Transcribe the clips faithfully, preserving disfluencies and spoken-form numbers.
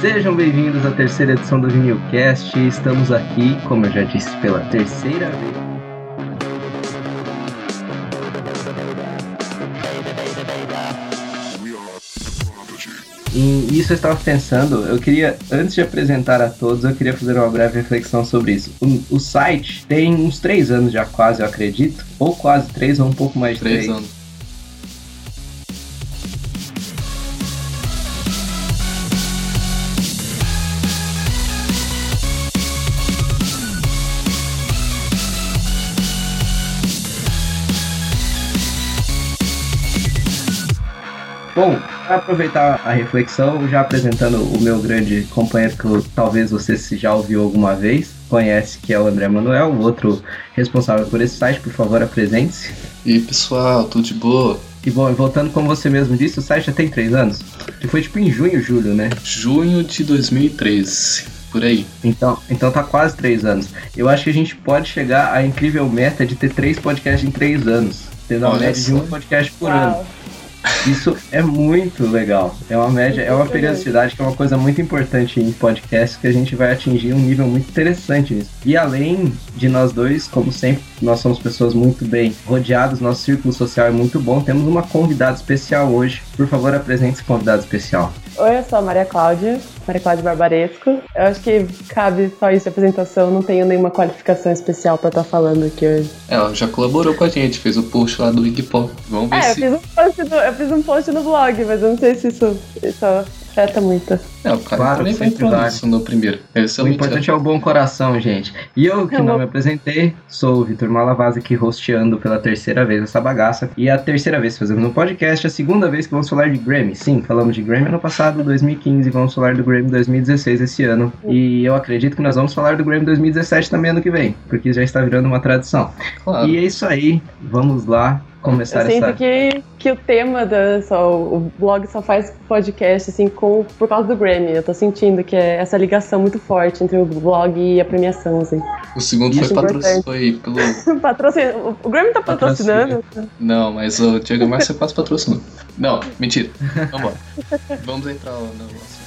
Sejam bem-vindos à terceira edição do Vinilcast. Estamos aqui, como eu já disse, pela terceira vez. E isso eu estava pensando, eu queria, antes de apresentar a todos, eu queria fazer uma breve reflexão sobre isso. O, o site tem uns três anos já quase, eu acredito, ou quase três, ou um pouco mais de três. Três anos. Bom, para aproveitar a reflexão, já apresentando o meu grande companheiro que eu, talvez você se já ouviu alguma vez, conhece, que é o André Manuel, o outro responsável por esse site. Por favor, apresente-se. E aí, pessoal, tudo de boa? E bom, e voltando como você mesmo disse, o site já tem três anos. Que foi tipo em junho, julho, né? Junho de dois mil e treze, por aí. Então, então tá quase três anos. Eu acho que a gente pode chegar à incrível meta de ter três podcasts em três anos, tendo a Olha média só. de um podcast por Uau. ano. Isso é muito legal. É uma média, é uma periodicidade que é uma coisa muito importante em podcasts, que a gente vai atingir um nível muito interessante nisso. E além de nós dois, como sempre, nós somos pessoas muito bem rodeadas, nosso círculo social é muito bom. Temos uma convidada especial hoje. Por favor, apresente esse convidado especial. Oi, eu sou a Maria Cláudia, Maria Cláudia Barbaresco. Eu acho que cabe só isso de apresentação, não tenho nenhuma qualificação especial pra estar falando aqui hoje. Ela já colaborou com a gente, fez o post lá do Wikipop. Vamos ver É, eu se... fiz, um post no, eu fiz um post no blog, mas eu não sei se isso, isso afeta muito. É, o cara Claro, também foi sempre falando vale. isso no primeiro. Esse é O importante é o bom coração, gente. E eu, que Eu não vou- me apresentei, sou o Vitor Malavaz, aqui hosteando pela terceira vez essa bagaça. E é a terceira vez que fazemos um podcast, a segunda vez que vamos falar de Grammy. Sim, falamos de Grammy ano passado, dois mil e quinze, e vamos falar do Grammy dois mil e dezesseis esse ano. E eu acredito que nós vamos falar do Grammy dois mil e dezessete também ano que vem, porque já está virando uma tradição. Claro. E é isso aí, vamos lá começar Eu sinto essa... que, que o tema da só, o blog só faz podcast assim com, por causa do Grammy. Eu tô sentindo que é essa ligação muito forte entre o blog e a premiação, assim. O segundo Isso foi, é patro... importante. foi pelo... Patrocínio. O Grammy tá patrocinando? Não, mas o Diego Márcio quase patrocinou. Não, mentira. Vamos lá. Vamos entrar no negócio.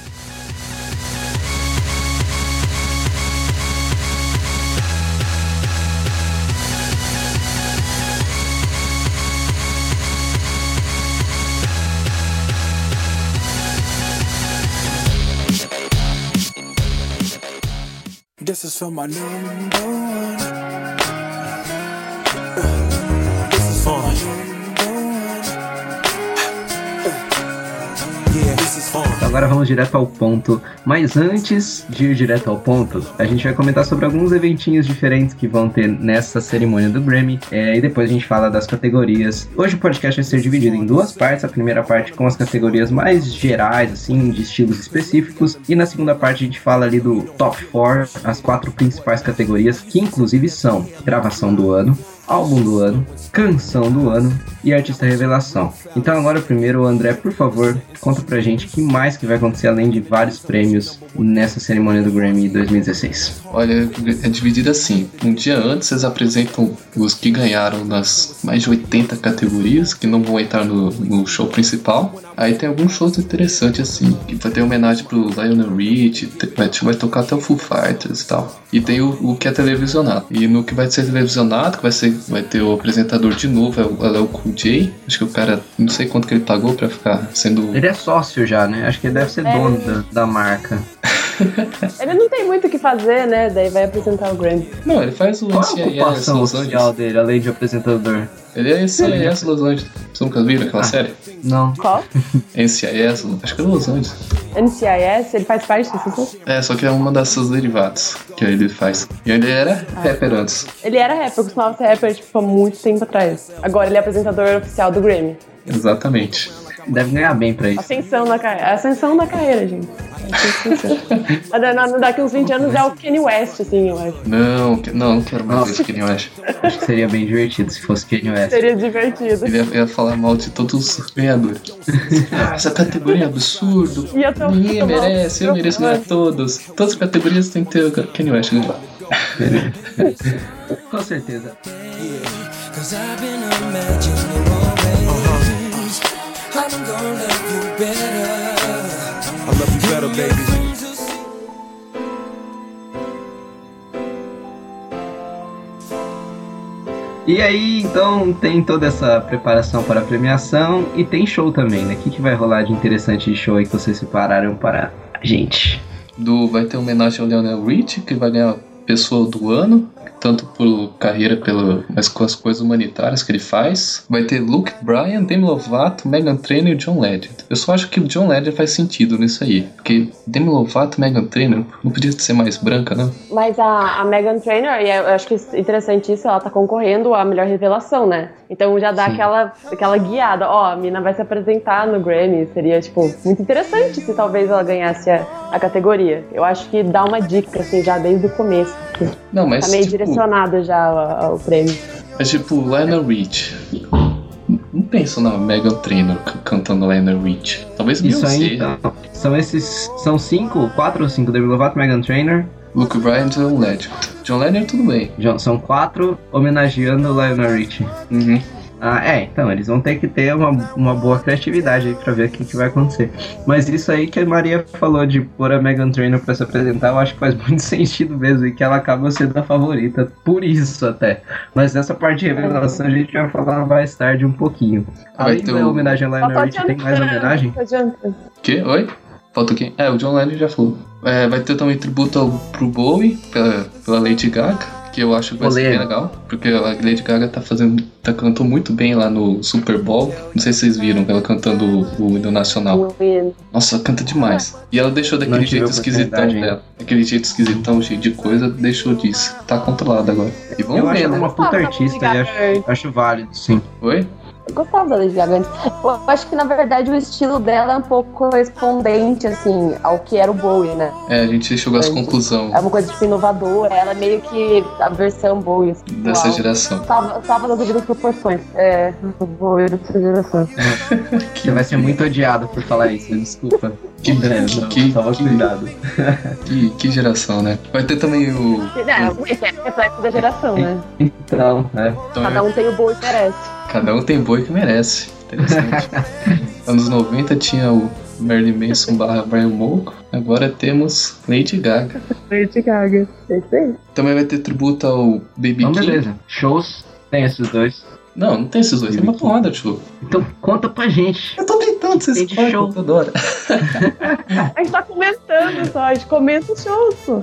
This is for my number one. Uh, This is for my number one. Uh, Yeah, this is for Então agora vamos direto ao ponto. Mas antes de ir direto ao ponto, a gente vai comentar sobre alguns eventinhos diferentes que vão ter nessa cerimônia do Grammy. É, e depois a gente fala das categorias. Hoje o podcast vai ser dividido em duas partes. A primeira parte com as categorias mais gerais, assim, de estilos específicos. E na segunda parte a gente fala ali do top quatro, as quatro principais categorias, que inclusive são gravação do ano, álbum do ano, canção do ano e artista revelação. Então agora primeiro, André, por favor, conta pra gente o que mais que vai acontecer além de vários prêmios nessa cerimônia do Grammy dois mil e dezesseis. Olha, é dividido assim. Um dia antes vocês apresentam os que ganharam nas mais de oitenta categorias, que não vão entrar no, no show principal. Aí tem alguns shows interessantes assim, que vai ter homenagem pro Lionel Richie, te- vai, vai tocar até o Foo Fighters e tal. E tem o, o que é televisionado. E no que vai ser televisionado, que vai, ser, vai ter o apresentador de novo, é o, é o Cool J. Acho que o cara, não sei quanto que ele pagou pra ficar sendo... Ele é sócio já, né? Acho que ele deve ser É. dono da, da marca. Ele não tem muito o que fazer, né? Daí vai apresentar o Grammy. Não, ele faz o Qual a N C I S ocupação Los oficial Angeles. dele, além de apresentador? Ele é N C I S Los Angeles. Você nunca viram aquela Ah. série? Não. Qual? N C I S, acho que é Los Angeles. N C I S, ele faz parte disso? É, só que é uma das seus derivados que ele faz. E ele era rapper antes. Ele era rapper, costumava ser rapper tipo, há muito tempo atrás. Agora ele é apresentador oficial do Grammy. Exatamente. Deve ganhar bem pra isso. Ascensão na carreira. Ascensão na carreira, gente. Ascensão. Daqui uns vinte anos é o Kanye West, assim, eu acho. Não, que- não, não quero mais Nossa. ver Kanye West. Acho que seria bem divertido se fosse Kanye West. Seria divertido. Ele ia, ia falar mal de todos os ganhadores. Ah, essa categoria é absurdo. Ia ter um- Ninguém tomar um- merece, eu mereço ganhar todos. Todas as categorias tem que ter o Kanye West ganhar. Com certeza. Cause I've been imagining always I'm gonna love you better. I love you better, baby. E aí, então, tem toda essa preparação para a premiação e tem show também, né? O que, que vai rolar de interessante de show aí que vocês separaram para a gente? Do, vai ter uma homenagem ao Lionel Richie, que vai ganhar Pessoa do Ano, tanto por carreira, pela, mas com as coisas humanitárias que ele faz. Vai ter Luke Bryan, Demi Lovato, Meghan Trainor e John Legend. Eu só acho que o John Legend faz sentido nisso aí, porque Demi Lovato e Meghan Trainor não podia ser mais branca, não? Mas a, a Meghan Trainor, e eu acho que é interessante isso, ela tá concorrendo à melhor revelação, né? Então já dá aquela, aquela guiada, ó, a mina vai se apresentar no Grammy, seria, tipo, muito interessante se talvez ela ganhasse a, a categoria. Eu acho que dá uma dica, assim, já desde o começo. Não, mas tá meio tipo, direcionado já ao, ao prêmio. É tipo, Lionel Richie. Não penso na Meghan Trainor c- cantando Lionel Richie. Talvez Isso Beyoncé. aí, então, são esses, são cinco, quatro ou cinco, Demi Lovato, Meghan Trainor. Luke Bryan e John Legend. John Legend tudo bem. John, são quatro homenageando o Lionel Richie. Uhum. Ah, é, então, eles vão ter que ter uma, uma boa criatividade aí pra ver o que, que vai acontecer. Mas isso aí que a Maria falou de pôr a Meghan Trainor pra se apresentar, eu acho que faz muito sentido mesmo, e que ela acaba sendo a favorita, por isso até. Mas essa parte de revelação a gente vai falar mais tarde um pouquinho. Vai Além ter da o- homenagem a Lionel Richie, tem mais homenagem? Que? Oi? Falta quem? É, o John Legend já falou. É, vai ter também tributo ao, pro Bowie, pela, pela Lady Gaga, que eu acho que vai ser bem legal, porque a Lady Gaga tá fazendo, tá cantando muito bem lá no Super Bowl. Não sei se vocês viram ela cantando o, o hino nacional. Nossa, ela canta demais. E ela deixou daquele Não tive jeito esquisitão oportunidade dela. Aquele jeito esquisitão, cheio de coisa, deixou disso. Tá controlada agora. E vamos Eu ver, acho né? ela uma puta artista e acho, acho válido, sim. Oi? Eu gostava da Lady Gaga antes. Eu acho que, na verdade, o estilo dela é um pouco correspondente, assim, ao que era o Bowie, né? É, a gente chegou às conclusões É uma coisa, tipo, inovadora. Ela é meio que a versão Bowie. Assim, dessa igual. geração. Tava, tava nas devidas proporções. É, o Bowie dessa geração. Você vai ser muito odiado por falar isso, desculpa. Que, É, não, que, toma que, cuidado. que, que geração, né? Vai ter também o... É, é reflexo da geração, né? Então, é. Então, Cada um tem o Bowie que merece. Cada um tem boi que merece. Interessante. Anos noventa tinha o Marilyn Manson barra Brian Molko. Agora temos Lady Gaga. Lady Gaga. É isso aí. Também vai ter tributo ao Baby Então, King. beleza. Shows, tem esses dois. Não, não tem esses dois. Tem uma porrada, tio. Então, conta pra gente. Eu tô tentando, vocês Tem de cortam show. toda hora. A gente tá comentando só, a gente comenta o show, pô.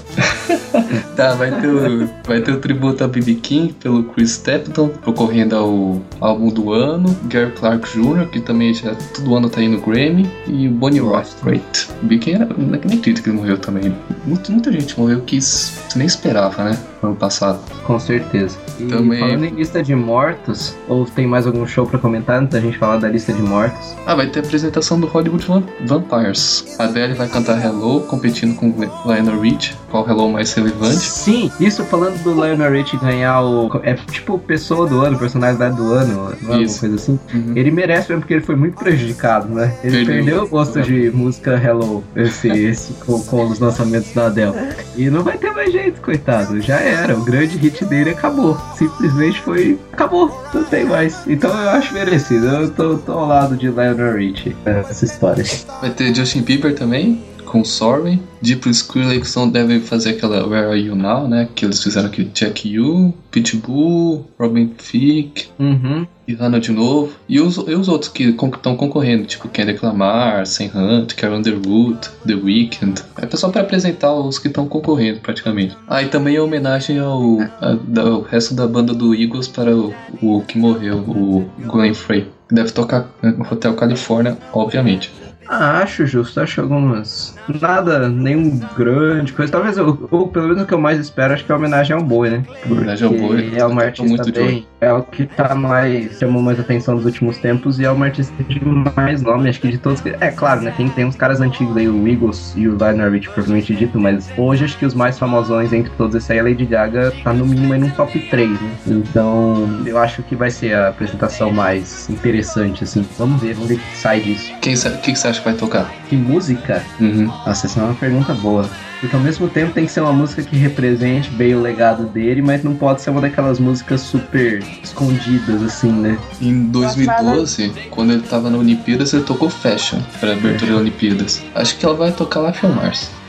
Tá, vai ter, o, vai ter o tributo ao B B King pelo Chris Stapleton, concorrendo ao álbum do ano. Gary Clark Júnior, que também já todo ano tá aí no Grammy. E o Bonnie Raitt. O B B King, era, não acredito que ele morreu também. Muita, muita gente morreu que você nem esperava, né? No ano passado. Com certeza. E Também- falando em lista de mortos, ou tem mais algum show pra comentar antes da gente falar da lista de mortos? Ah, vai ter a apresentação do Hollywood Vam- Vampires. A Adele vai cantar Hello, competindo com o Lionel Richie. Qual Hello mais relevante? Sim, isso falando do Lionel Richie ganhar o... É tipo pessoa do ano, personalidade do ano, não é alguma Isso. coisa assim? Uhum. Ele merece mesmo porque ele foi muito prejudicado, né? Ele Perdeu. perdeu o gosto de música Hello, esse, esse com, com os lançamentos da Adele. E não vai ter mais jeito, coitado. Já era, o grande hit dele acabou. Simplesmente foi... Acabou, não tem mais. Então eu acho merecido. Eu tô, tô ao lado de Lionel Richie nessa história. Vai ter Justin Bieber também, com Sorry. Deep Skrillex devem fazer aquela Where Are You Now, né? Que eles fizeram aqui Jack U, Pitbull, Robin Thicke, Uhum. Rihanna de novo. E os, e os outros que estão concorrendo, tipo Kendrick Lamar, Sam Hunt, Karen Underwood, The Weeknd. É só pra apresentar os que estão concorrendo, praticamente. Ah, e também a homenagem ao, a- da- ao resto da banda do Eagles para o, o que morreu, o Glenn Frey. Que deve tocar no Hotel California, obviamente. Ah, acho justo, acho algumas. Nada, nenhum grande coisa. Talvez, eu, ou pelo menos o que eu mais espero, acho que é a homenagem ao Bowie, né? Homenagem ao Bowie, É uma eu tô artista muito de olho. bem. É o que tá mais. Chamou mais atenção nos últimos tempos e é uma artista de mais nome, acho que de todos. que- É claro, né? Tem, tem uns caras antigos aí, o Eagles e o Lionel Richie, propriamente dito, mas hoje acho que os mais famosões entre todos esses aí, a Lady Gaga tá no mínimo aí num top três, né? Então, eu acho que vai ser a apresentação mais interessante, assim. Vamos ver, vamos ver o que sai disso. Quem sa- O que, que você acha que vai tocar? Que música? Uhum. Nossa, essa é uma pergunta boa. Porque ao mesmo tempo tem que ser uma música que represente bem o legado dele, mas não pode ser uma daquelas músicas super escondidas, assim, né? Em dois mil e doze, quando ele tava na Olimpíadas, ele tocou Fashion pra abertura da Olimpíadas. Acho que ela vai tocar lá Phil Mars.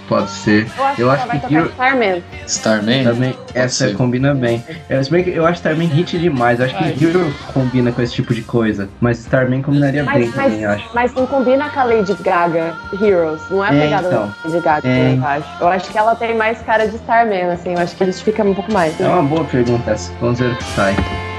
Pode ser. Eu acho Eu que acho ela vai que tocar Hero- Starman. Starman? Também, essa ser. combina bem. Eu, se bem que eu acho Starman hit demais. Eu acho Vai. que Hero combina com esse tipo de coisa. Mas Starman combinaria bem Mas, também, eu mas, acho. mas não combina com a Lady Gaga Heroes. Não é a É, pegada então. da Lady Gaga, É. eu acho. Eu acho que ela tem mais cara de Starman, assim. Eu acho que eles ficam um pouco mais. É uma boa pergunta essa. Vamos ver o que sai.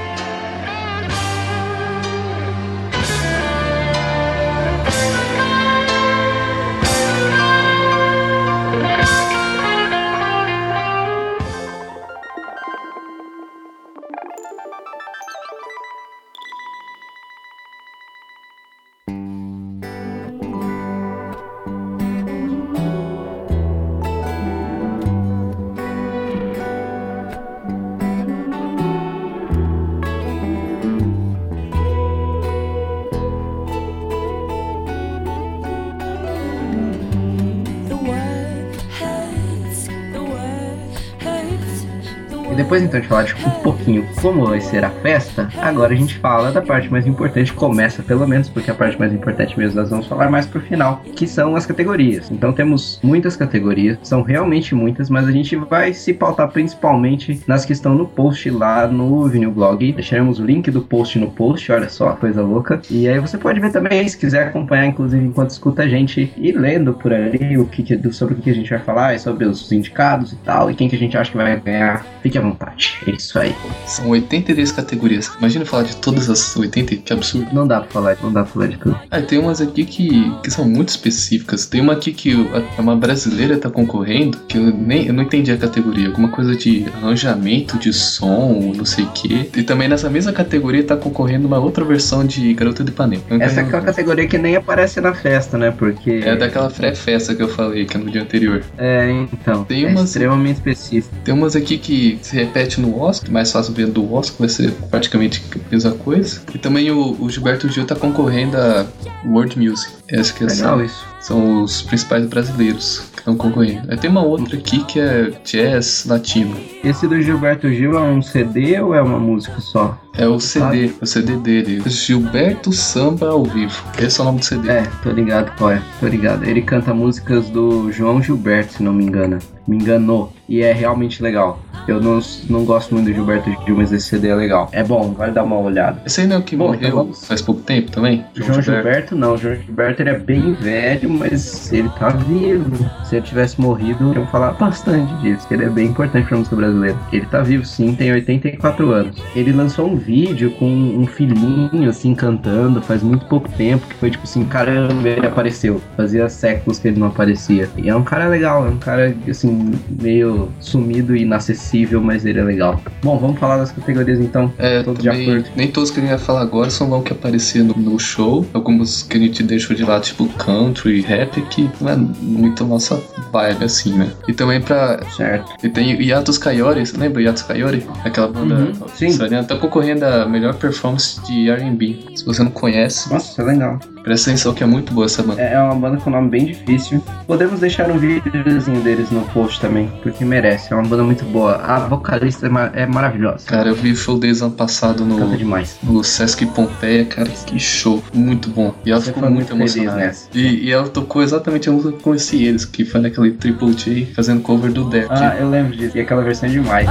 The word hurts, the word hurts, the E word. depois então de falar de um pouquinho como vai ser a festa, agora a gente fala da parte mais importante, começa pelo menos, porque a parte mais importante mesmo nós vamos falar mais pro final, que são as categorias. Então temos muitas categorias, são realmente muitas, mas a gente vai se pautar principalmente nas que estão no post lá no Vinil Blog. Deixaremos o link do post no post, olha só, coisa louca. E aí você pode ver também, se quiser acompanhar, inclusive enquanto escuta a gente, e lendo por ali o que, que- sobre o que a gente vai falar, e sobre os indicados e tal, e quem que a gente acha que vai ganhar. Fique à vontade, é isso aí. São oitenta e três categorias. Imagina falar de todas as oitenta, que absurdo. Não dá pra falar, não dá pra falar de tudo. Ah, tem umas aqui que, que são muito específicas. Tem uma aqui que a- uma brasileira tá concorrendo, que eu nem eu não entendi a categoria. Alguma coisa de arranjamento de som, não sei o quê. E também nessa mesma categoria tá concorrendo uma outra versão de Garota de Ipanema. Eu não Essa é entendo. aquela categoria que nem aparece na festa, né? Porque. É daquela pré-festa que eu falei, que é no dia anterior. É, então. Tem é umas- extremamente específico. Tem umas aqui que se repete no Oscar, mais fácil ver do Oscar, vai ser praticamente a mesma coisa. E também o, o Gilberto Gil tá concorrendo a World Music. Essa que é Legal são, isso. são os principais brasileiros que estão concorrendo. Aí tem uma outra aqui que é Jazz Latino. Esse do Gilberto Gil é um C D ou é uma música só? É o C D, o C D dele. Gilberto Samba ao vivo. Esse é o nome do C D. É, tô ligado qual é, tô ligado. Ele canta músicas do João Gilberto, se não me engano. Me enganou. E é realmente legal. Eu não, não gosto muito do Gilberto Gil, mas esse C D é legal. É bom, vale dar uma olhada. Esse aí não é o que Bom, morreu então vamos- faz pouco tempo também? João Gilberto não, João Gilberto ele é bem velho, mas ele tá vivo. Se ele tivesse morrido, eu ia falar bastante disso, que ele é bem importante pra música brasileira. Ele tá vivo sim, tem oitenta e quatro anos. Ele lançou um vídeo com um filhinho assim cantando faz muito pouco tempo, que foi tipo assim, caramba, ele apareceu. Fazia séculos que ele não aparecia. E é um cara legal, é um cara assim, meio sumido e inacessível, mas ele é legal. Bom, vamos falar das categorias então. É, Todos de também, acordo. nem todos que a gente vai falar agora são vão que aparecer no, no show. Alguns que a gente deixou de lado, tipo country, rap, que não é muito a nossa vibe, assim, né? E também pra... Certo. E tem o Yatus Kayori, você lembra o Yatus Kayori? Aquela banda Uhum, sim. australiana, tá concorrendo a melhor performance de R and B. Se você não conhece, Nossa, é legal. presta atenção que é muito boa essa banda. É é uma banda com nome bem difícil. Podemos deixar um videozinho deles no post também, porque merece. É uma banda muito boa. A vocalista é, ma- é maravilhosa. Cara, eu vi o show deles ano passado no, Canta demais. no Sesc Pompeia, cara, que show, muito bom. E ela Você ficou foi muito muito feliz emocionada. nessa. E, e ela tocou exatamente a música que eu conheci eles, que foi naquele Triple J fazendo cover do Death. Ah, eu lembro disso. E aquela versão é demais.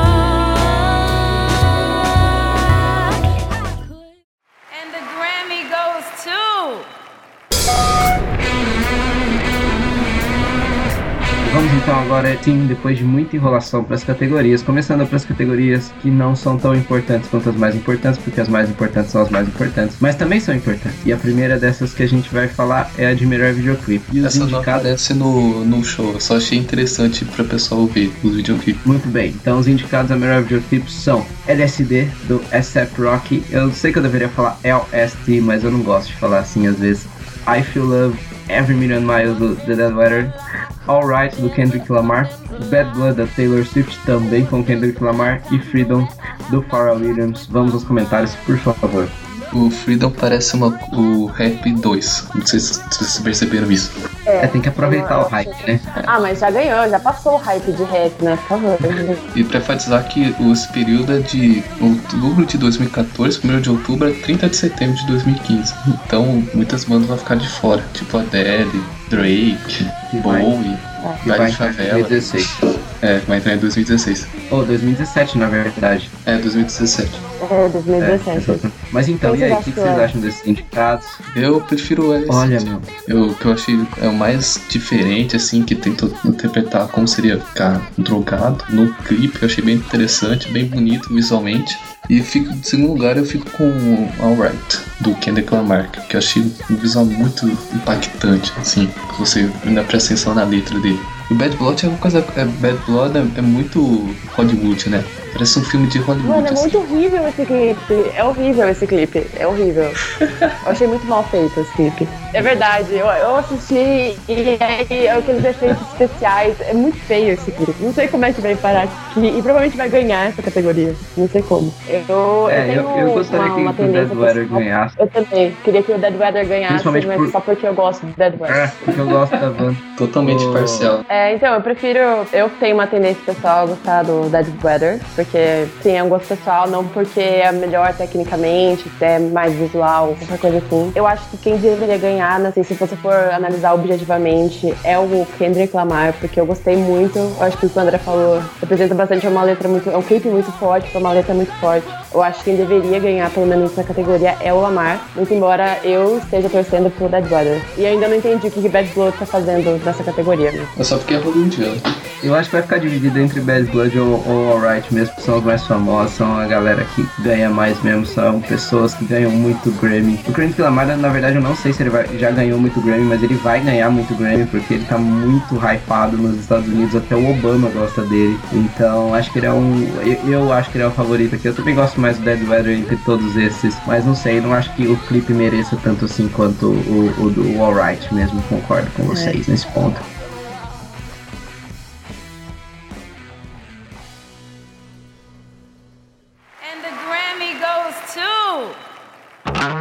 And the Grammy goes to... Vamos então agora, sim, depois de muita enrolação para as categorias, começando para as categorias que não são tão importantes quanto as mais importantes, porque as mais importantes são as mais importantes, mas também são importantes. E a primeira dessas que a gente vai falar é a de melhor videoclipe. E os Essa não indicados... aparece no, no show, eu só achei interessante pra pessoal ver os videoclipes. Muito bem, então os indicados a melhor videoclipe são L S D, do A$ap Rocky. Eu sei que eu deveria falar L S D, mas eu não gosto de falar assim às vezes. I Feel Love, Every Million Miles, do The Dead Weather. Alright, do Kendrick Lamar. Bad Blood, da Taylor Swift, também com Kendrick Lamar. E Freedom, do Pharrell Williams. Vamos aos comentários, por favor. O Freedom parece uma, o Rap dois, não sei se vocês perceberam isso. É, tem que aproveitar o hype, né? Ah, mas já ganhou, já passou o hype de rap, né? Por favor. E pra enfatizar que esse período é de outubro de dois mil e quatorze, primeiro de outubro a trinta de setembro de dois mil e quinze. Então muitas bandas vão ficar de fora, tipo Adele, Drake, Que vai- Bowie, que vai Vai de entrar em Favela. dois mil e dezesseis. É, vai entrar em dois mil e dezesseis. Ou dois mil e dezessete, na verdade. É, dois mil e dezessete. É, dois mil e É, dezessete. exatamente. Mas então, Quem e aí, vocês o que, que acham vocês que é? acham desses indicados? Eu prefiro o L S. Olha, meu. Eu, o que eu achei é o mais diferente, assim, que tentou interpretar como seria ficar drogado no clipe. Eu achei bem interessante, bem bonito visualmente. E fico, em segundo lugar, eu fico com o Alright, do Kendrick Lamar, que eu achei um visual muito impactante, assim, que você ainda presta atenção na letra dele. O Bad Blood é uma coisa. É, Bad Blood é, é muito Hollywood, né? Parece um filme de Hollywood. Mano, é assim. muito horrível esse clipe. É horrível esse clipe. É horrível. Eu achei muito mal feito esse clipe. É verdade, eu, eu assisti e aí aqueles efeitos especiais. É muito feio esse clipe. Não sei como é que vai parar aqui. E provavelmente vai ganhar essa categoria. Não sei como. Eu, É, eu eu, tenho eu gostaria uma, que uma o Dead tendência Weather pessoal. ganhasse. Eu também. Queria que o Dead Weather ganhasse, Principalmente mas por- só porque eu gosto do Dead Weather. É, porque eu gosto da banda. Totalmente Oh. parcial. É, então, eu prefiro. Eu tenho uma tendência pessoal a gostar do Dead Weather, porque sim, é um gosto pessoal, não porque é melhor tecnicamente, é mais visual, qualquer coisa assim. Eu acho que quem deveria ganhar, não sei, se você for analisar objetivamente, é o Kendrick Lamar, porque eu gostei muito. Eu acho que o que o André falou representa bastante, é uma letra muito. É um clipe muito forte, é uma letra muito forte. Eu acho que quem deveria ganhar, pelo menos nessa categoria, é o Lamar, muito embora eu esteja torcendo pro Dead Weather. E ainda não entendi o que Bad Blood tá fazendo nessa categoria, né? É só porque é hollywoodiano. Eu acho que vai ficar dividido entre Bad Blood ou, ou Alright mesmo, que são os mais famosos, são a galera que ganha mais mesmo, são pessoas que ganham muito Grammy. O Kendrick Lamar, na verdade, eu não sei se ele vai, já ganhou muito Grammy, mas ele vai ganhar muito Grammy, porque ele tá muito hypado nos Estados Unidos, até o Obama gosta dele. Então, acho que ele é um... Eu, eu acho que ele é o favorito aqui. Eu também gosto mais do Dead Weather entre todos esses, mas não sei, não acho que o clipe mereça tanto assim quanto o, o do Alright mesmo, concordo com vocês nesse ponto. And the Grammy goes to...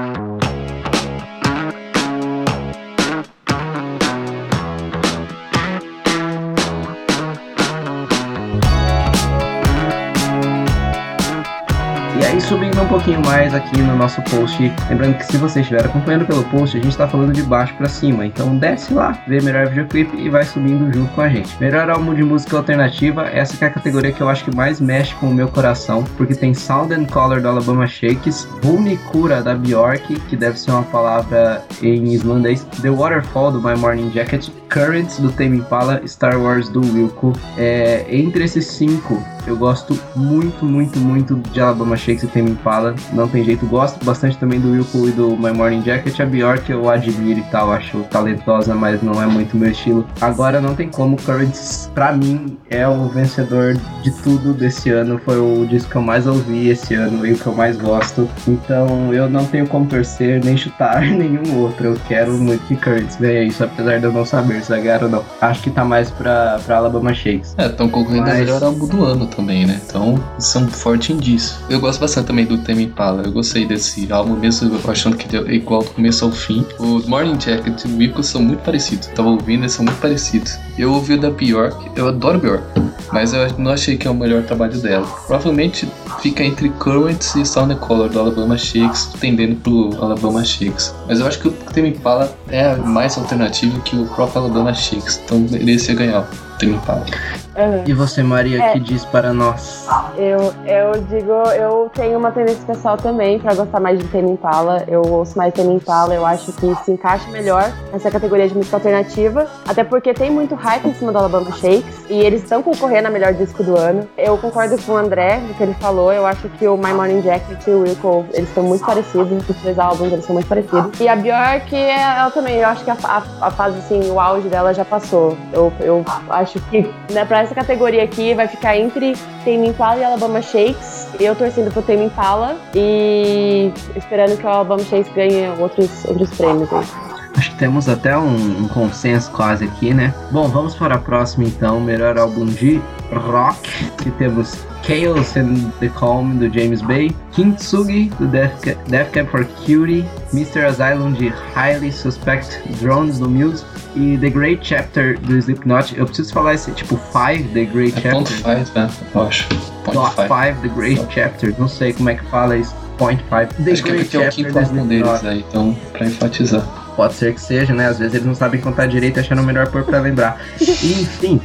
E aí, subindo um pouquinho mais aqui no nosso post, lembrando que se você estiver acompanhando pelo post, a gente tá falando de baixo pra cima, então desce lá, vê melhor videoclipe e vai subindo junto com a gente. Melhor álbum de música alternativa, essa que é a categoria que eu acho que mais mexe com o meu coração, porque tem Sound and Color do Alabama Shakes, Rumikura da Bjork, que deve ser uma palavra em islandês, The Waterfall do My Morning Jacket, Currents do Tame Impala, Star Wars do Wilco. É, entre esses cinco, eu gosto muito, muito, muito de Alabama Shakes e Tame Impala, não tem jeito, gosto bastante também do Wilco e do My Morning Jacket. A Bjork eu admiro e tal, acho talentosa, mas não é muito meu estilo. Agora não tem como, Currents pra mim é o vencedor de tudo desse ano, foi o disco que eu mais ouvi esse ano e o que eu mais gosto, então eu não tenho como torcer nem chutar nenhum outro. Eu quero muito que Currents ganhe isso, apesar de eu não saber se vai ganhar ou não. Acho que tá mais pra, pra Alabama Shakes. É, estão concorrendo Mas- ao melhor álbum do ano também, né? Então, isso é um forte indício. Eu gosto bastante também do Tame Impala. Eu gostei desse álbum, mesmo eu achando que ele é igual do começo ao fim. Os Morning Jacket e o Wilco são muito parecidos. Eu tava ouvindo, eles são muito parecidos. Eu ouvi o da Bjork, eu adoro Bjork, mas eu não achei que é o melhor trabalho dela. Provavelmente fica entre Currents e Sound and Color do Alabama Shakes, tendendo pro Alabama Shakes. Mas eu acho que o Tame Impala é mais alternativo que o próprio Alabama Shakes, então merecia ganhar o Tame Impala. Uhum. E você, Maria, É. que diz para nós? Eu, eu digo, eu tenho uma tendência pessoal também pra gostar mais de Tame Impala. Eu ouço mais Tame Impala, eu acho que se encaixa melhor nessa categoria de música alternativa. Até porque tem muito hype em cima do Alabama Shakes e eles estão concorrendo a melhor disco do ano. Eu concordo com o André, no que ele falou. Eu acho que o My Morning Jacket e o Wilco, eles estão muito parecidos. Os três álbuns, eles são muito parecidos. E a Bjork, ela também, eu acho que a, a, a fase, assim, o auge dela já passou. Eu, eu acho que, né, pra essa categoria aqui vai ficar entre Tame Impala e Alabama Shakes. Eu torcendo pro Tame Impala e esperando que o Alabama Shakes ganhe outros, outros prêmios aí. Acho que temos até um, um consenso quase aqui, né? Bom, vamos para a próxima então. Melhor álbum de rock, que temos Chaos and the Calm do James Bay, Kintsugi do Death, Ca- Death Cab for Cutie, mister Asylum de Highly Suspect, Drones do Muse e The Great Chapter do Slipknot. Eu preciso falar esse tipo five, The Great É Chapter. ponto five, né? Eu acho. Point Dot five. five, The Great Chapter. Não sei como é que fala isso. Point five. The Acho que é Great porque é o Chapter quinto do álbum deles Slipknot. aí, então, pra enfatizar. Pode ser que seja, né? Às vezes eles não sabem contar direito, achando melhor pôr pra lembrar. Enfim,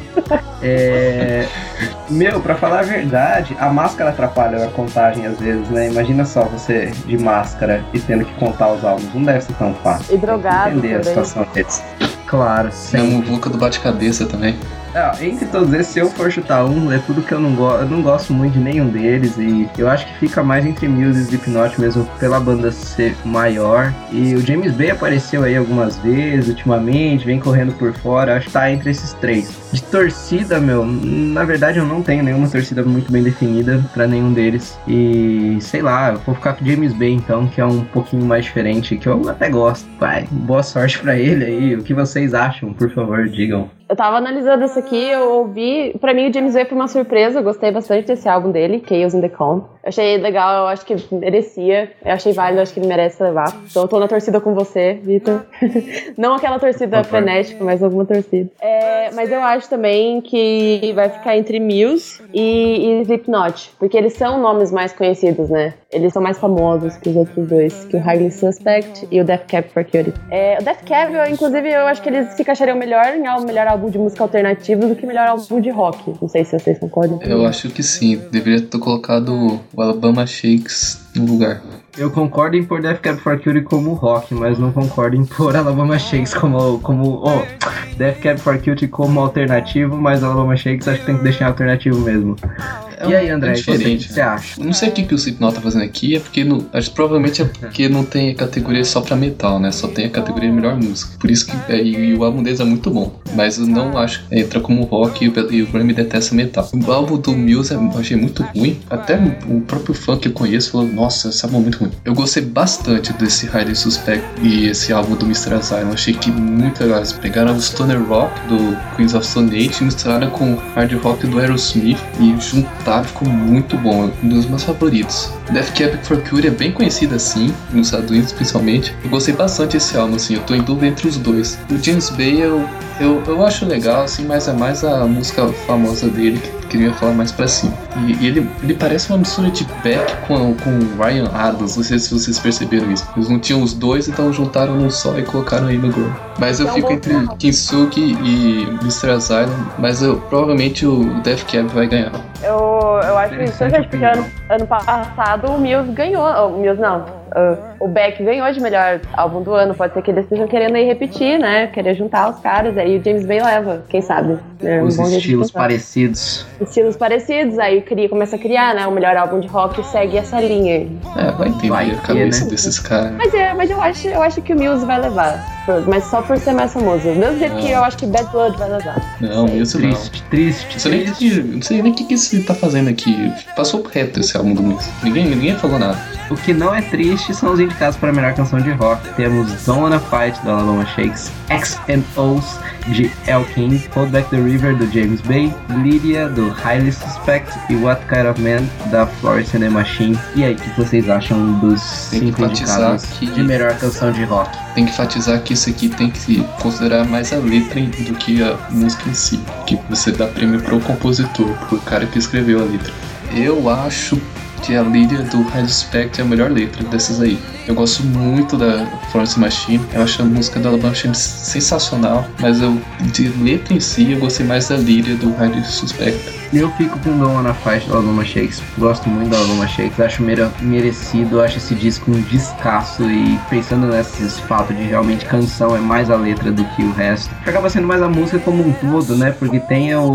é... Meu, pra falar a verdade, a máscara atrapalha a contagem às vezes, né? Imagina só você de máscara e tendo que contar os álbuns. Não deve ser tão fácil. E drogado entender também. a situação deles. Claro, Tem a sim. muvuca do bate-cabeça também. É, entre todos esses, se eu for chutar um, é tudo que eu não gosto. Eu não gosto muito de nenhum deles. E eu acho que fica mais entre Muse e Slipknot mesmo, pela banda ser maior. E o James Bay apareceu aí algumas vezes ultimamente, vem correndo por fora. Acho que tá entre esses três. De torcida, meu, na verdade eu não tenho nenhuma torcida muito bem definida pra nenhum deles. E sei lá, eu vou ficar com o James Bay então, que é um pouquinho mais diferente, que eu até gosto. Vai, boa sorte pra ele aí. O que vocês acham, por favor, digam. Eu tava analisando isso aqui, eu ouvi... Pra mim, o James Bay foi uma surpresa, eu gostei bastante desse álbum dele, Chaos in the Calm. Eu achei legal, eu acho que merecia, eu achei válido, eu acho que ele merece levar. Então eu tô na torcida com você, Vitor. Não aquela torcida frenética, mas alguma torcida. É, mas eu acho também que vai ficar entre Muse e, e Slipknot, porque eles são nomes mais conhecidos, né? Eles são mais famosos que os outros dois, que o Highly Suspect e o Death Cab for Cutie. É, o Death Cab, eu, inclusive, eu acho que eles se encaixariam melhor em álbum, melhor álbum de música alternativa do que melhor álbum de rock. Não sei se vocês concordam. Eu acho que sim. Deveria ter colocado o Alabama Shakes no lugar. Eu concordo em pôr Death Cab for Cutie como rock, mas não concordo em pôr Alabama Shakes como... como oh, Death Cab for Cutie como alternativo, mas Alabama Shakes acho que tem que deixar alternativo mesmo. É e aí, André, é diferente, o que você acha? Não sei o que, que o Slipknot tá fazendo aqui, é porque no, acho que provavelmente é porque não tem categoria só pra metal, né? Só tem a categoria melhor música. Por isso que é, e, e o álbum deles é muito bom. Mas eu não acho que entra como rock e o, e o Grammy detesta metal. O álbum do Muse eu achei muito ruim. Até o próprio fã que eu conheço falou, nossa, esse álbum é muito ruim. Eu gostei bastante desse Highly Suspect e esse álbum do mister Asylum. Achei que muito legal. Eles pegaram o stoner rock do Queens of Stone Age e misturaram com o hard rock do Aerosmith e juntaram, ficou muito bom. Um dos meus favoritos. Death Cab for Cutie é bem conhecido assim, nos Estados Unidos principalmente. Eu gostei bastante desse álbum, assim, eu tô em dúvida entre os dois. O James Bay eu, eu, eu acho legal, assim, mas é mais a música famosa dele que queria falar mais pra cima. E, e ele, ele parece uma mistura de Beck com, com Ryan Adams, não sei se vocês perceberam isso. Eles não tinham os dois, então juntaram num só e colocaram aí no Grammy. Mas eu fico entre Kinsugi e mister Asylum, mas eu, provavelmente o Death Cab vai ganhar. Eu, eu acho interessante, porque ano, ano passado o Muse ganhou. O Muse não. Uh, o Beck ganhou de melhor álbum do ano. Pode ser que eles estejam querendo aí repetir, né? Querer juntar os caras. Aí o James Bay leva, quem sabe? É um Os bom estilos parecidos. Estilos parecidos. Aí cria, começa a criar, né? O melhor álbum de rock segue essa linha aí. É, vai entender Vai a cabeça ter, né? desses caras. Mas, é, mas eu, acho, eu acho que o Muse vai levar. Mas só por ser mais famoso. Do mesmo jeito que eu acho que Bad Blood vai levar. Não, isso não. Triste, triste, Não sei nem o triste. que, não sei nem o que, que esse tá fazendo aqui. Passou reto esse álbum do Muse. Ninguém, ninguém falou nada. O que não é triste são os indicados para a melhor canção de rock. Temos Don't Wanna Fight, do Alabama Shakes, X and O's, de Elkin, Hold Back the River, do James Bay, Lydia, do Highly Suspect e What Kind of Man, da Florence and the Machine. E aí, o que vocês acham dos Tem que cinco enfatizar indicados que- de melhor canção de rock? Tem que enfatizar que isso aqui tem que considerar mais a letra do que a música em si. Que você dá prêmio pro compositor, pro cara que escreveu a letra. Eu acho que a Lydia do High Suspect é a melhor letra dessas aí. Eu gosto muito da Florence Machine, eu acho a música da Alabama Shakes sensacional, mas eu, de letra em si, eu gostei mais da Lydia do High Suspect. Eu fico com Don't Wanna Fight, do Alabama Shakes. Gosto muito do Alabama Shakes, acho mere- merecido, acho esse disco um descasso. E pensando nesses fatos de realmente canção é mais a letra do que o resto, acaba sendo mais a música como um todo, né? Porque tem o,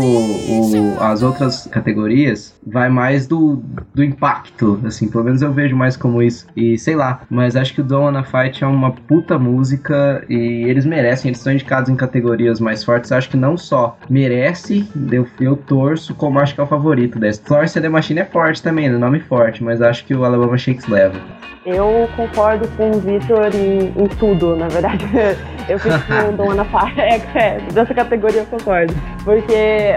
o, as outras categorias, vai mais do, do impacto, assim, pelo menos eu vejo mais como isso. E sei lá, mas acho que o Don't Wanna Fight é uma puta música e eles merecem, eles estão indicados em categorias mais fortes. Acho que não só merece, eu, eu torço, como acho que é o favorito dessa. Florence and the Machine é forte também, no nome forte, mas acho que o Alabama Shakes leva. Eu concordo com o Vitor em, em tudo, na verdade. Eu fico com o Don't Wanna Fight. É, é, dessa categoria eu concordo. Porque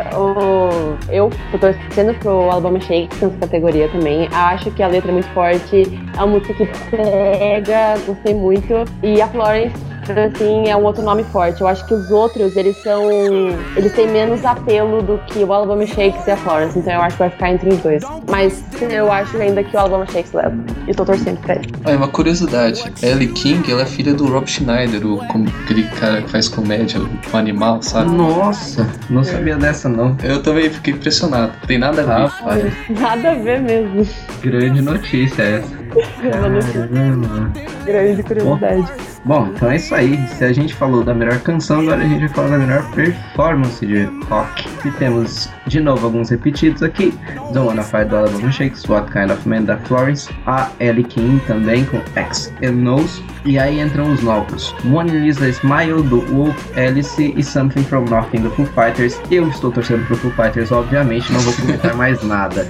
o, eu tô torcendo pro Alabama Shakes nessa categoria também. Acho que a letra é muito forte, é uma música que pega, gostei muito. E a Florence assim, é um outro nome forte. Eu acho que os outros, eles são... Eles têm menos apelo do que o Alabama Shakes e a Florence. Então eu acho que vai ficar entre os dois. Mas eu acho ainda que o Alabama Shakes leva. E tô torcendo pra ele. Ah, uma curiosidade. A Ellie King, ela é filha do Rob Schneider, o, aquele cara que faz comédia, o animal, sabe? Nossa, não sabia dessa não. Eu também fiquei impressionado. Tem nada a ver. Rapaz, Nada a ver mesmo. grande notícia essa. Caramba. Grande curiosidade. Bom, então é isso aí. Se a gente falou da melhor canção, agora a gente vai falar da melhor performance de rock. E temos de novo alguns repetidos aqui: Don't Wanna Fight do Alabama Shakes, What Kind of Man da Florence, a Ellie King também com X and Nose. E aí entram os novos: Mona Lisa Smile do Wolf Alice e Something From Nothing do Foo Fighters. Eu estou torcendo pro Foo Fighters, obviamente, não vou comentar mais nada.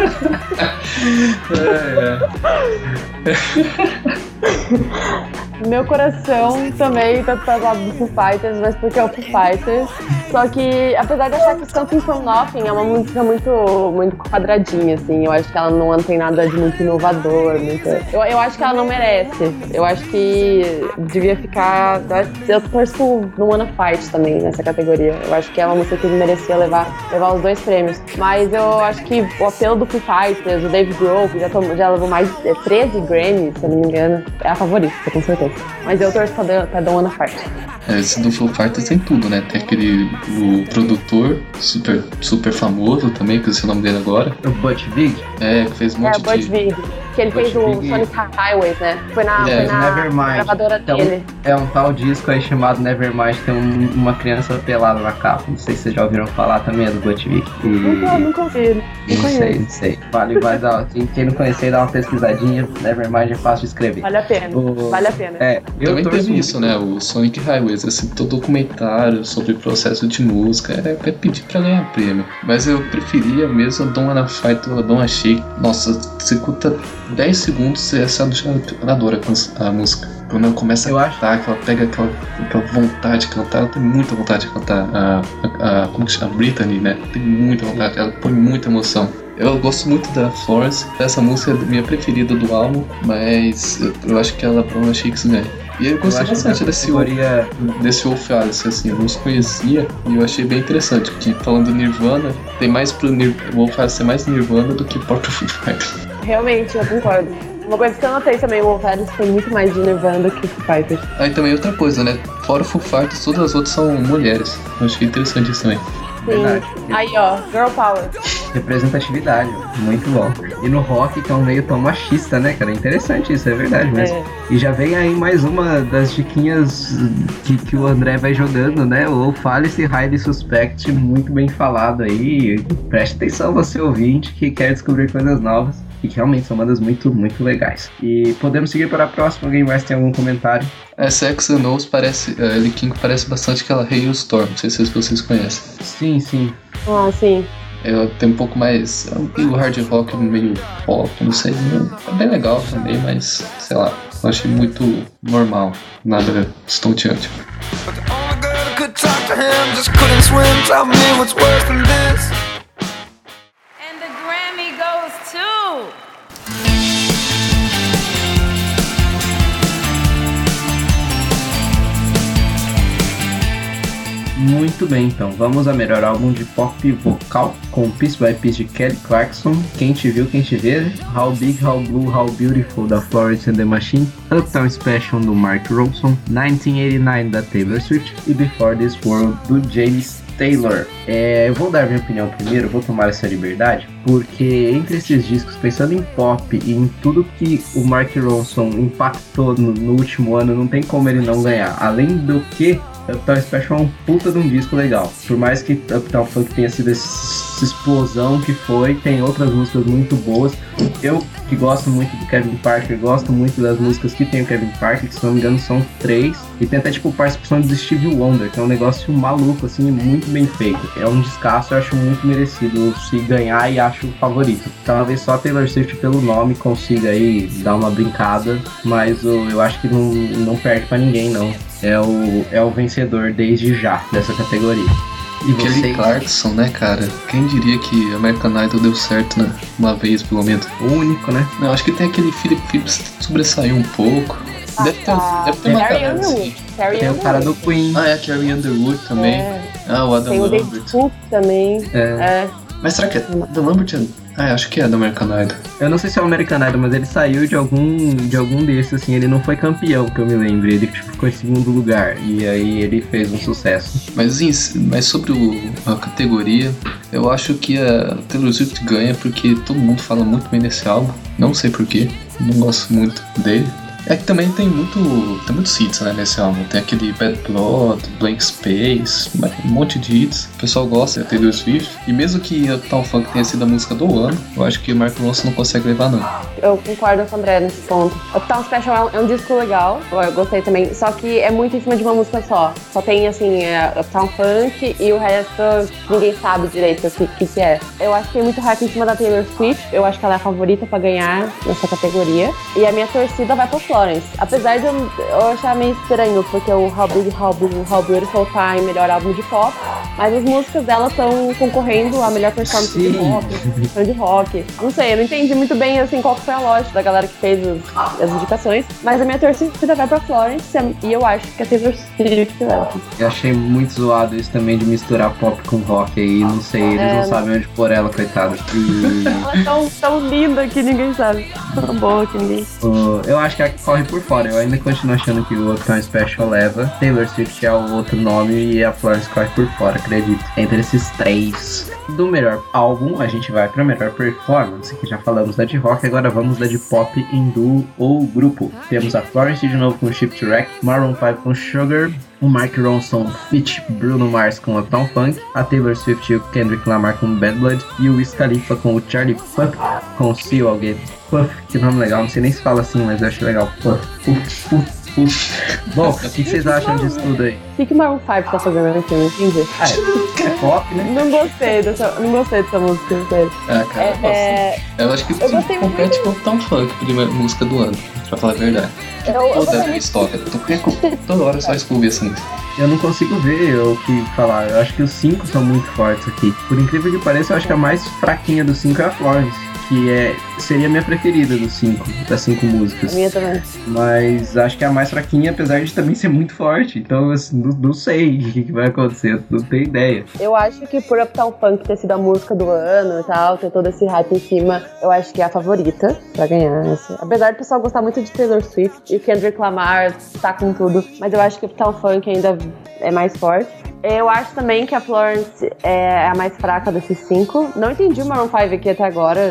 Meu coração também tá do lado do Foo Fighters, mas porque é o Foo Fighters. Só que, apesar de achar que Something From Nothing é uma música muito, muito quadradinha, assim, eu acho que ela não tem nada de muito inovador, muito... Eu, eu acho que ela não merece. Eu acho que devia ficar... Eu torço no Wanna Fight também, nessa categoria. Eu acho que é uma música que merecia levar, levar os dois prêmios. Mas eu acho que o apelo do Foo Fighters, o Dave Grohl, que já, tomou, já levou mais de treze Grammys, se eu não me engano, é a favorita, com certeza. Mas eu torço pra, pra Don't Wanna Fight. É, esse do Foo Fighters tem tudo, né? Tem aquele o produtor super, super famoso também, que eu sei o nome dele agora. O Butch Vig? É, que fez um monte é, Butch de... Vig. Que ele Butch fez o Vig. Sonic Highways, né? Foi na, É, foi na Nevermind. gravadora Então, dele. é um tal disco aí chamado Nevermind, tem um, uma criança pelada na capa. Não sei se vocês já ouviram falar também, é do Butch Vig. E... Nunca, nunca ouvi. Não Não conheço. sei, não sei. Vale, vai dar. Quem não conhecer, dá uma pesquisadinha. Nevermind é fácil de escrever. Vale a pena. O- Vale a pena. É, eu Também torço teve muito. isso, né? O Sonic Highways, assim, todo documentário sobre o processo de música, é, é pedir pra ganhar prêmio. Mas eu preferia mesmo a Don't Wanna Fight ou a Don't Wanna Shake. Nossa, você escuta dez segundos, você adora a, canção- a música. Quando ela começa Eu a acho- cantar, que ela pega aquela, aquela vontade de cantar, ela tem muita vontade de cantar. A, a, a, como que chama? A Brittany, né? Tem muita vontade, ela põe muita emoção. Eu gosto muito da Florence, essa música é a minha preferida do álbum, mas eu, eu acho que ela Don't Shakes ganha. E eu Eu gostei acho bastante que a desse, categoria... desse Wolf Alice, assim, eu não os conhecia e eu achei bem interessante, que falando Nirvana, tem mais pro Nir- Wolf Alice é mais Nirvana do que Porto Foo Fighters. Realmente, eu concordo. Uma coisa que eu notei também, o Wolf Alice tem muito mais de Nirvana do que o Foo Fighters. Aí também outra coisa, né? Fora o Foo Fighters, todas as outras são mulheres. Eu achei interessante isso também. Verdade. Sim. Aí, ó, Girl Power. Representatividade, muito bom. E no rock, que é um meio tão machista, né, cara? É interessante isso, é verdade mesmo. É. E já vem aí mais uma das diquinhas que, que o André vai jogando, né? O Fale-se Highly Suspect, muito bem falado aí. Preste atenção, você ouvinte, que quer descobrir coisas novas. E que realmente são bandas muito, muito legais. E podemos seguir para a próxima. Alguém mais tem algum comentário? Essa X and O's parece, a Ellie King parece bastante aquela Hailstorm, não sei se vocês conhecem. Sim, sim. Ah, sim. Ela tem um pouco mais, é um meio hard rock, meio pop, não sei. É bem legal também, mas sei lá, eu achei muito normal, nada estonteante. But the only girl that could talk to him just couldn't swim. Tell me what's worse than this. And the Grammy goes to... Muito bem, então. Vamos a melhor álbum de pop vocal com Piece by Piece de Kelly Clarkson, Quem Te Viu, Quem Te Vê, How Big, How Blue, How Beautiful da Florence and the Machine, Uptown Special do Mark Ronson, nineteen eighty-nine da Taylor Swift e Before This World do James Taylor. É, eu vou dar minha opinião primeiro, vou tomar essa liberdade, porque entre esses discos, pensando em pop e em tudo que o Mark Ronson impactou no, no último ano, não tem como ele não ganhar. Além do que, Uptown Special é um puta de um disco legal. Por mais que Uptown Funk tenha sido essa explosão que foi, tem outras músicas muito boas. Eu, que gosto muito do Kevin Parker, gosto muito das músicas que tem o Kevin Parker, que se não me engano são três. E tem até tipo participação do Stevie Wonder, que é um negócio maluco, assim, muito bem feito. É um descasso, eu acho muito merecido se ganhar e acho o favorito. Talvez só a Taylor Swift pelo nome consiga aí dar uma brincada, mas o, eu acho que não, não perde pra ninguém, não. É o, é o vencedor desde já dessa categoria. E Kelly vocês? Clarkson, né, cara? Quem diria que American Idol deu certo, né? Uma vez, pelo menos. O único, né? Não, acho que tem aquele Philip Phillips que sobressaiu um pouco. Deve ter, deve ter uma Carrie cara assim. Underwood. Carrie Tem o cara do Queen. Ah, é a Carrie Underwood também. É. Ah, o Adam Tem o Lambert. David Cook também. É. É. Mas será que é Adam Lambert? é- Ah, acho que é do American Idol. Eu não sei se é o American Idol, mas ele saiu de algum, de algum desses, assim, ele não foi campeão, que eu me lembro, ele tipo, ficou em segundo lugar, e aí ele fez um sucesso. Mas, em si- mas sobre o- a categoria, eu acho que a Taylor Swift ganha porque todo mundo fala muito bem desse álbum. Não sei porquê, não gosto muito dele. É que também tem muito tem muitos hits, né, nesse álbum. Tem aquele Bad Blood, Blank Space, um monte de hits. O pessoal gosta da Taylor Swift. E mesmo que Uptown Funk tenha sido a música do ano, eu acho que o Mark Ronson não consegue levar, não. Eu concordo com o André nesse ponto. Uptown Special é um, é um disco legal, eu gostei também, só que é muito em cima de uma música só. Só tem, assim, é, Uptown Funk e o resto ninguém sabe direito o que, que, que é. Eu acho que tem muito hype em cima da Taylor Swift, eu acho que ela é a favorita pra ganhar nessa categoria. E a minha torcida vai pro Florence. Apesar de eu, eu achar meio estranho, porque o How Big, How Big, How Beautiful tá em melhor álbum de pop, mas as músicas dela estão concorrendo a melhor performance de rock, de rock. Não sei, eu não entendi muito bem assim, qual que foi a lógica da galera que fez as, as indicações, mas a minha torcida vai pra Florence e eu acho que a Taylor Swift leva. Eu achei muito zoado isso também de misturar pop com rock aí, não sei, eles É, não sabem onde pôr ela, coitada. E, Ela é tão, tão linda que ninguém sabe, tão boa que ninguém. o- eu acho que ela corre por fora, eu ainda continuo achando que o Uptown Special leva, Taylor Swift é o outro nome e a Florence corre por fora, acredito. Entre esses três. Do melhor álbum, a gente vai pra melhor performance, que já falamos da de rock, agora vamos da de pop em duo ou grupo. Temos a Florence de novo com Shipwreck, Maroon five com Sugar, o Mark Ronson feat Bruno Mars com Uptown Funk, a Taylor Swift e o Kendrick Lamar com Bad Blood, e o Wiz Khalifa com o Charlie Puth com See You Again. Puff, que nome legal, não sei nem se fala assim, mas eu acho legal. Puff, puff, puff. Bom, o que, que vocês acham disso tudo aí? O que, que o Maroon five tá fazendo aqui? Não entendi. Ah, é, é pop, né? Não gostei dessa, não gostei dessa música, sério. Ah, cara, eu gosto. É, Eu acho que Eu gostei compete muito. com o Uptown Funk, primeira música do ano, pra falar a verdade. eu, eu Toda gostei vez toca. Eu perco toda hora só escuto essa música. Eu não consigo ver o que falar. Eu acho que os cinco são muito fortes aqui. Por incrível que pareça, eu acho que a mais fraquinha dos cinco é a Florence, que é, seria a minha preferida dos cinco, das cinco músicas. A minha também. Mas acho que é a mais fraquinha, apesar de também ser muito forte. Então, assim, não, não sei o que, que vai acontecer, eu não tenho ideia. Eu acho que por Uptown Funk ter sido a música do ano e tal, ter todo esse hype em cima, eu acho que é a favorita pra ganhar essa. Apesar do pessoal gostar muito de Taylor Swift e o Kendrick Lamar tá com tudo, mas eu acho que Uptown Funk ainda é mais forte. Eu acho também que a Florence é a mais fraca desses cinco. Não entendi o Maroon five aqui até agora.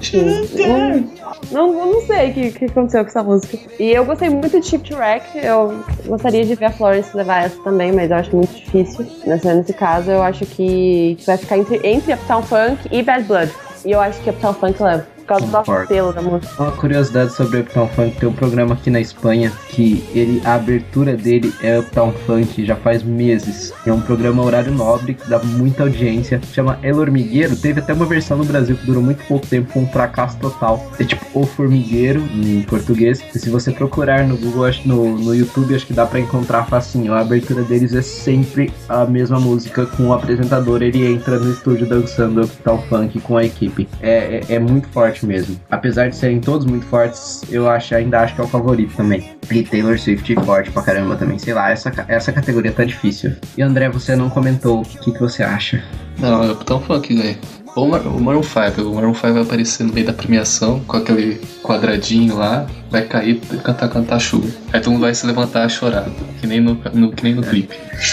Hum, não, não, não sei o que, que aconteceu com essa música. E eu gostei muito de Shipwreck. Eu gostaria de ver a Florence levar essa também, mas eu acho muito difícil. Nesse, nesse caso, eu acho que vai ficar entre, entre Uptown Funk e Bad Blood. E eu acho que Uptown Funk leva. Por causa do nosso Concordo. selo da música. Uma curiosidade sobre o Uptown Funk, tem um programa aqui na Espanha que ele, a abertura dele é Uptown Funk já faz meses. É um programa horário nobre que dá muita audiência, chama El Hormigueiro. Teve até uma versão no Brasil que durou muito pouco tempo, com um fracasso total. É tipo O Formigueiro em português. E se você procurar no Google, acho, no, no YouTube, acho que dá pra encontrar facinho. A abertura deles é sempre a mesma música, com o apresentador, ele entra no estúdio dançando Uptown Funk com a equipe. É, é, é muito forte mesmo. Apesar de serem todos muito fortes, eu acho, ainda acho que é o favorito também. E Taylor Swift forte pra caramba também. Sei lá, essa, essa categoria tá difícil. E André, você não comentou. O que, que você acha? Não, é o Uptown Funk ganha. Ou o Mar- o Maroon five. O Maroon five vai aparecer no meio da premiação com aquele quadradinho lá, vai cair e cantar, cantar chuva. Aí todo mundo vai se levantar e chorar, que nem no, no, que nem no clipe.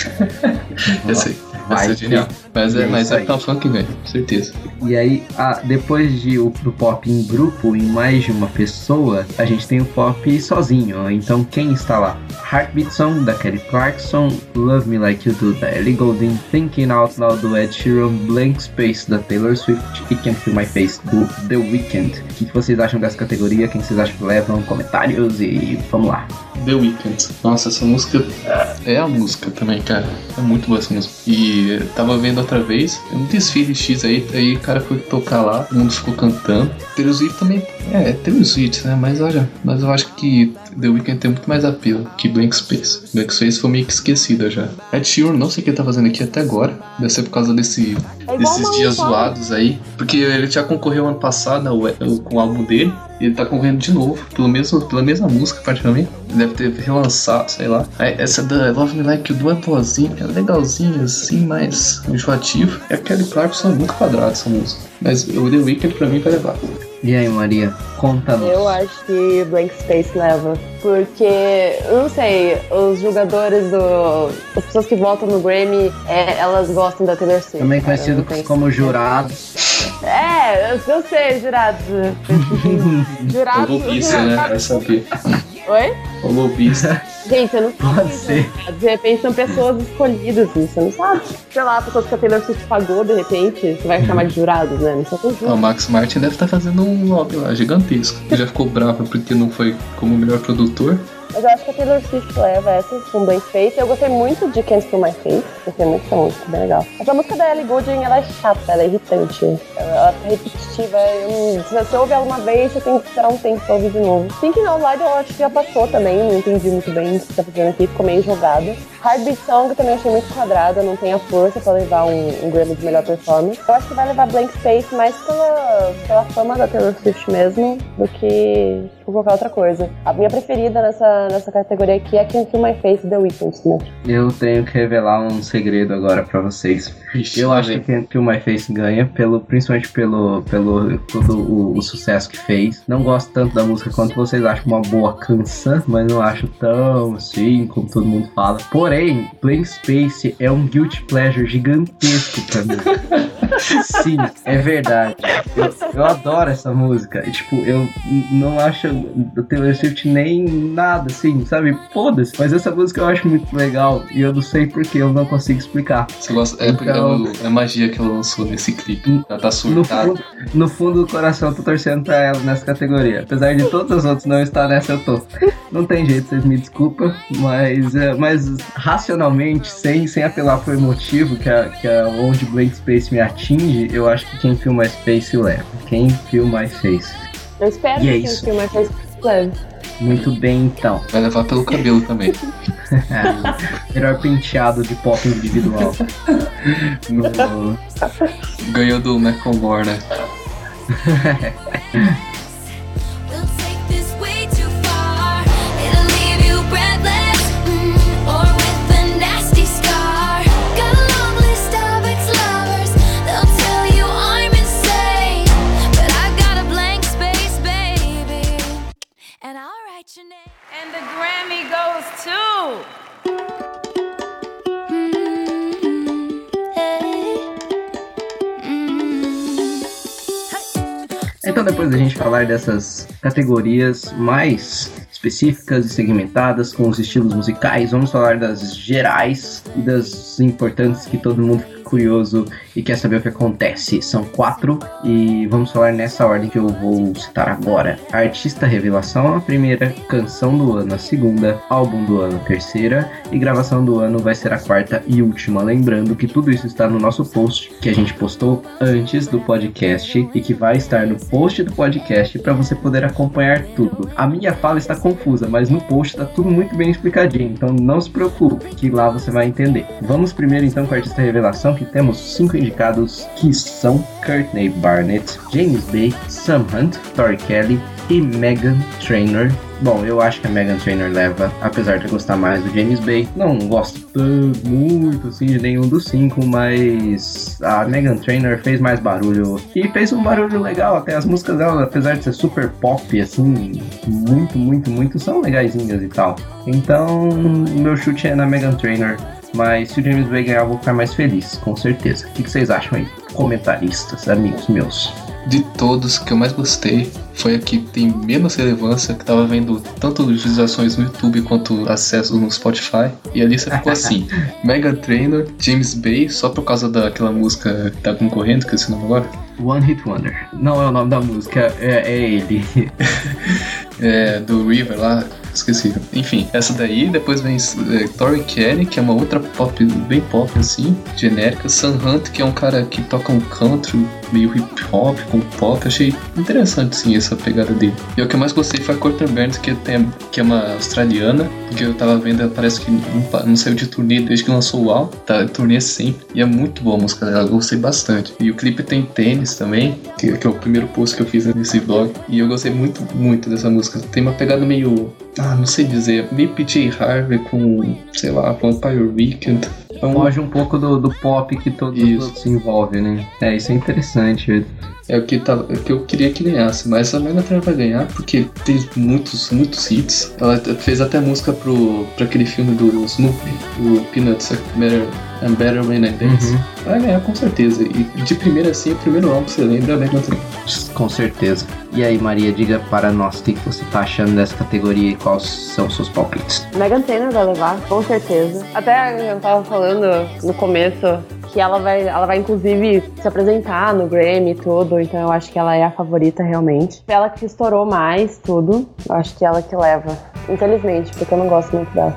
Eu sei. Vai Vai ser que- genial. Mas é, é mas isso é aí. Uptown Funk ganha, com certeza. E aí, ah, depois de o, do pop em grupo, em mais de uma pessoa, a gente tem o pop sozinho. Então, quem está lá? Heartbeat Song, da Kelly Clarkson, Love Me Like You Do, da Ellie Goulding, Thinking Out Loud, do Ed Sheeran, Blank Space, da Taylor Swift e Can't Feel My Face, do The Weeknd. O que, que vocês acham dessa categoria? Quem vocês acham que levam? Comentários e vamos lá. The Weeknd. Nossa, essa música é a música também, cara. É muito boa essa música. E eu tava vendo outra vez, um desfile X aí, aí o cara foi tocar lá, o mundo ficou cantando. Taylor Swift também, é, é Taylor Swift, né? Mas olha, mas eu acho que The Weeknd tem muito mais apelo que Blank Space. Blank Space foi meio que esquecida já. Ed Sheeran, não sei o que ele tá fazendo aqui até agora. Deve ser por causa desse, É igual desses uma dias Maroon zoados aí. Porque ele já concorreu ano passado ao- ao- com o álbum dele. E ele tá concorrendo de novo, pelo mesmo, pela mesma música, praticamente. Deve ter relançado, sei lá. Aí, essa da Love Me Like You Do é boazinha, é legalzinha, assim, mais enjoativo. E a Kelly Clarkson é muito quadrada essa música. Mas o The Weeknd pra mim vai levar. E aí, Maria, conta-nos. Eu acho que Blank Space leva. Porque, eu não sei, os jogadores do... As pessoas que votam no Grammy, é, elas gostam da Taylor Swift. Também conhecido como jurados. É, eu, eu sei, jurados. Jurados. O lobista, né? Vai saber. Oi? O lobista. Gente, eu não sei. Pode ser. De repente são pessoas escolhidas, você não sabe. Sei lá, pessoas que a Taylor Swift pagou, de repente, você vai chamar de jurados, né? Não sei o que. O Max Martin deve estar fazendo um lobby lá gigantesco. Ele já ficou bravo porque não foi como melhor produtor. Mas eu acho que a Taylor Swift leva essa com Blank Space. Eu gostei muito de Can't Feel My Face. Gostei muito dessa música, bem legal. Essa música da Ellie Goulding, ela é chata, ela é irritante. Ela, ela é repetitiva. Eu, se você ouve ela uma vez, você tem que esperar um tempo pra ouvir de novo. Thinking Out Loud eu acho que já passou também. Não entendi muito bem o que tá fazendo aqui. Ficou meio jogada. Heartbeat Song eu também achei muito quadrada. Não tem a força pra levar um, um Grammy de melhor performance. Eu acho que vai levar Blank Space mais pela, pela fama da Taylor Swift mesmo do que por qualquer outra coisa. A minha preferida nessa, nessa categoria aqui é Can't Feel My Face, The Weeknd, né? Eu tenho que revelar um segredo agora pra vocês. Ixi, eu lá acho vem. que Can't Feel My Face ganha, pelo, principalmente pelo, pelo todo o, o sucesso que fez. Não gosto tanto da música quanto vocês acham uma boa canção, mas não acho tão assim como todo mundo fala. Porém, Blank Space é um guilty pleasure gigantesco pra mim. Sim, é verdade. Eu, eu adoro essa música. E, tipo, eu não acho do Taylor Swift nem nada, assim, sabe? Foda-se. Mas essa música eu acho muito legal e eu não sei porque eu não consigo explicar. Você gosta? É, Então- é, é a magia que ela lançou nesse clipe. Ela tá No surtada. fundo, no fundo do coração eu tô torcendo pra ela nessa categoria. Apesar de todas as outras não estar nessa, eu tô. Não tem jeito, vocês me desculpam, mas, é, mas racionalmente, sem, sem apelar pro emotivo, que é, que é onde Blank Space me atinge, eu acho que quem Feel My Space leva. Quem Feel My Face. Eu espero E é que isso. o filme Face leve. Muito bem, então. Vai levar pelo cabelo também. Melhor penteado de pop individual. No- Ganhou do Macklemore, né? We'll take this way too far. It'll leave you breathless, mm, or with a nasty scar. Got a long list of ex-lovers. They'll tell you I'm insane, but I got a blank space, baby, and I'll write your name. And the Grammy goes to. Mm, hey. Mm. Então, depois da gente falar dessas categorias mais específicas e segmentadas com os estilos musicais, vamos falar das gerais e das importantes que todo mundo fica curioso e quer saber o que acontece. São quatro e vamos falar nessa ordem que eu vou citar agora. Artista Revelação a primeira, Canção do Ano a segunda, Álbum do Ano a terceira e Gravação do Ano vai ser a quarta e última. Lembrando que tudo isso está no nosso post que a gente postou antes do podcast e que vai estar no post do podcast para você poder acompanhar tudo. A minha fala está confusa, mas no post está tudo muito bem explicadinho, então não se preocupe que lá você vai entender. Vamos primeiro então com a Artista Revelação, que temos cinco indicados que são Courtney Barnett, James Bay, Sam Hunt, Tori Kelly e Meghan Trainor. Bom, eu acho que a Meghan Trainor leva, apesar de eu gostar mais do James Bay. Não gosto tanto, muito assim de nenhum dos cinco, mas a Meghan Trainor fez mais barulho e fez um barulho legal. Até as músicas dela, apesar de ser super pop, assim, muito, muito, muito, são legaisinhas e tal. Então, meu chute é na Meghan Trainor. Mas se o James Bay ganhar, eu vou ficar mais feliz, com certeza. O que vocês acham aí? Comentaristas, amigos meus. De todos, que eu mais gostei foi a que tem menos relevância, que tava vendo tanto visualizações no YouTube quanto acesso no Spotify. E a lista ficou assim: Meghan Trainor, James Bay, só por causa daquela música que tá concorrendo, que é esse nome agora. One Hit Wonder. Não é o nome da música, é, é ele. É, do River lá. esqueci. Enfim, essa daí, depois vem é, Tori Kelly, que é uma outra pop, bem pop assim, genérica. Sam Hunt, que é um cara que toca um country, meio hip hop com pop. Achei interessante sim essa pegada dele. E o que eu mais gostei foi a Courtney Barnett, que, tem, que é uma australiana, porque eu tava vendo, parece que não, não saiu de turnê desde que lançou o álbum, tá turnê sempre, e é muito boa a música dela, eu gostei bastante. E o clipe tem Tênis também, que, que é o primeiro post que eu fiz nesse blog, e eu gostei muito, muito dessa música. Tem uma pegada meio, ah, não sei dizer, meio P J Harvey com, sei lá, Vampire Weekend. Foge um pouco do, do pop que todos os outros se envolvem, né? É, isso é interessante. É o que, tava, é o que eu queria que ganhasse, mas a Meghan Trainor vai ganhar porque tem muitos, muitos hits. Ela fez até música pro, pra aquele filme do Snoopy, o Peanuts, Better, and Better When I Dance. Uhum. Vai ganhar com certeza. E de primeira assim, o primeiro álbum que você lembra é a Meghan Trainor. Com certeza. E aí, Maria, diga para nós o que você tá achando dessa categoria e quais são seus palpites. Meghan Trainor vai levar, com certeza. Até eu tava falando no começo que ela vai, ela vai inclusive se apresentar no Grammy e tudo, então eu acho que ela é a favorita realmente. Ela que estourou mais tudo, eu acho que ela que leva. Infelizmente, porque eu não gosto muito dela.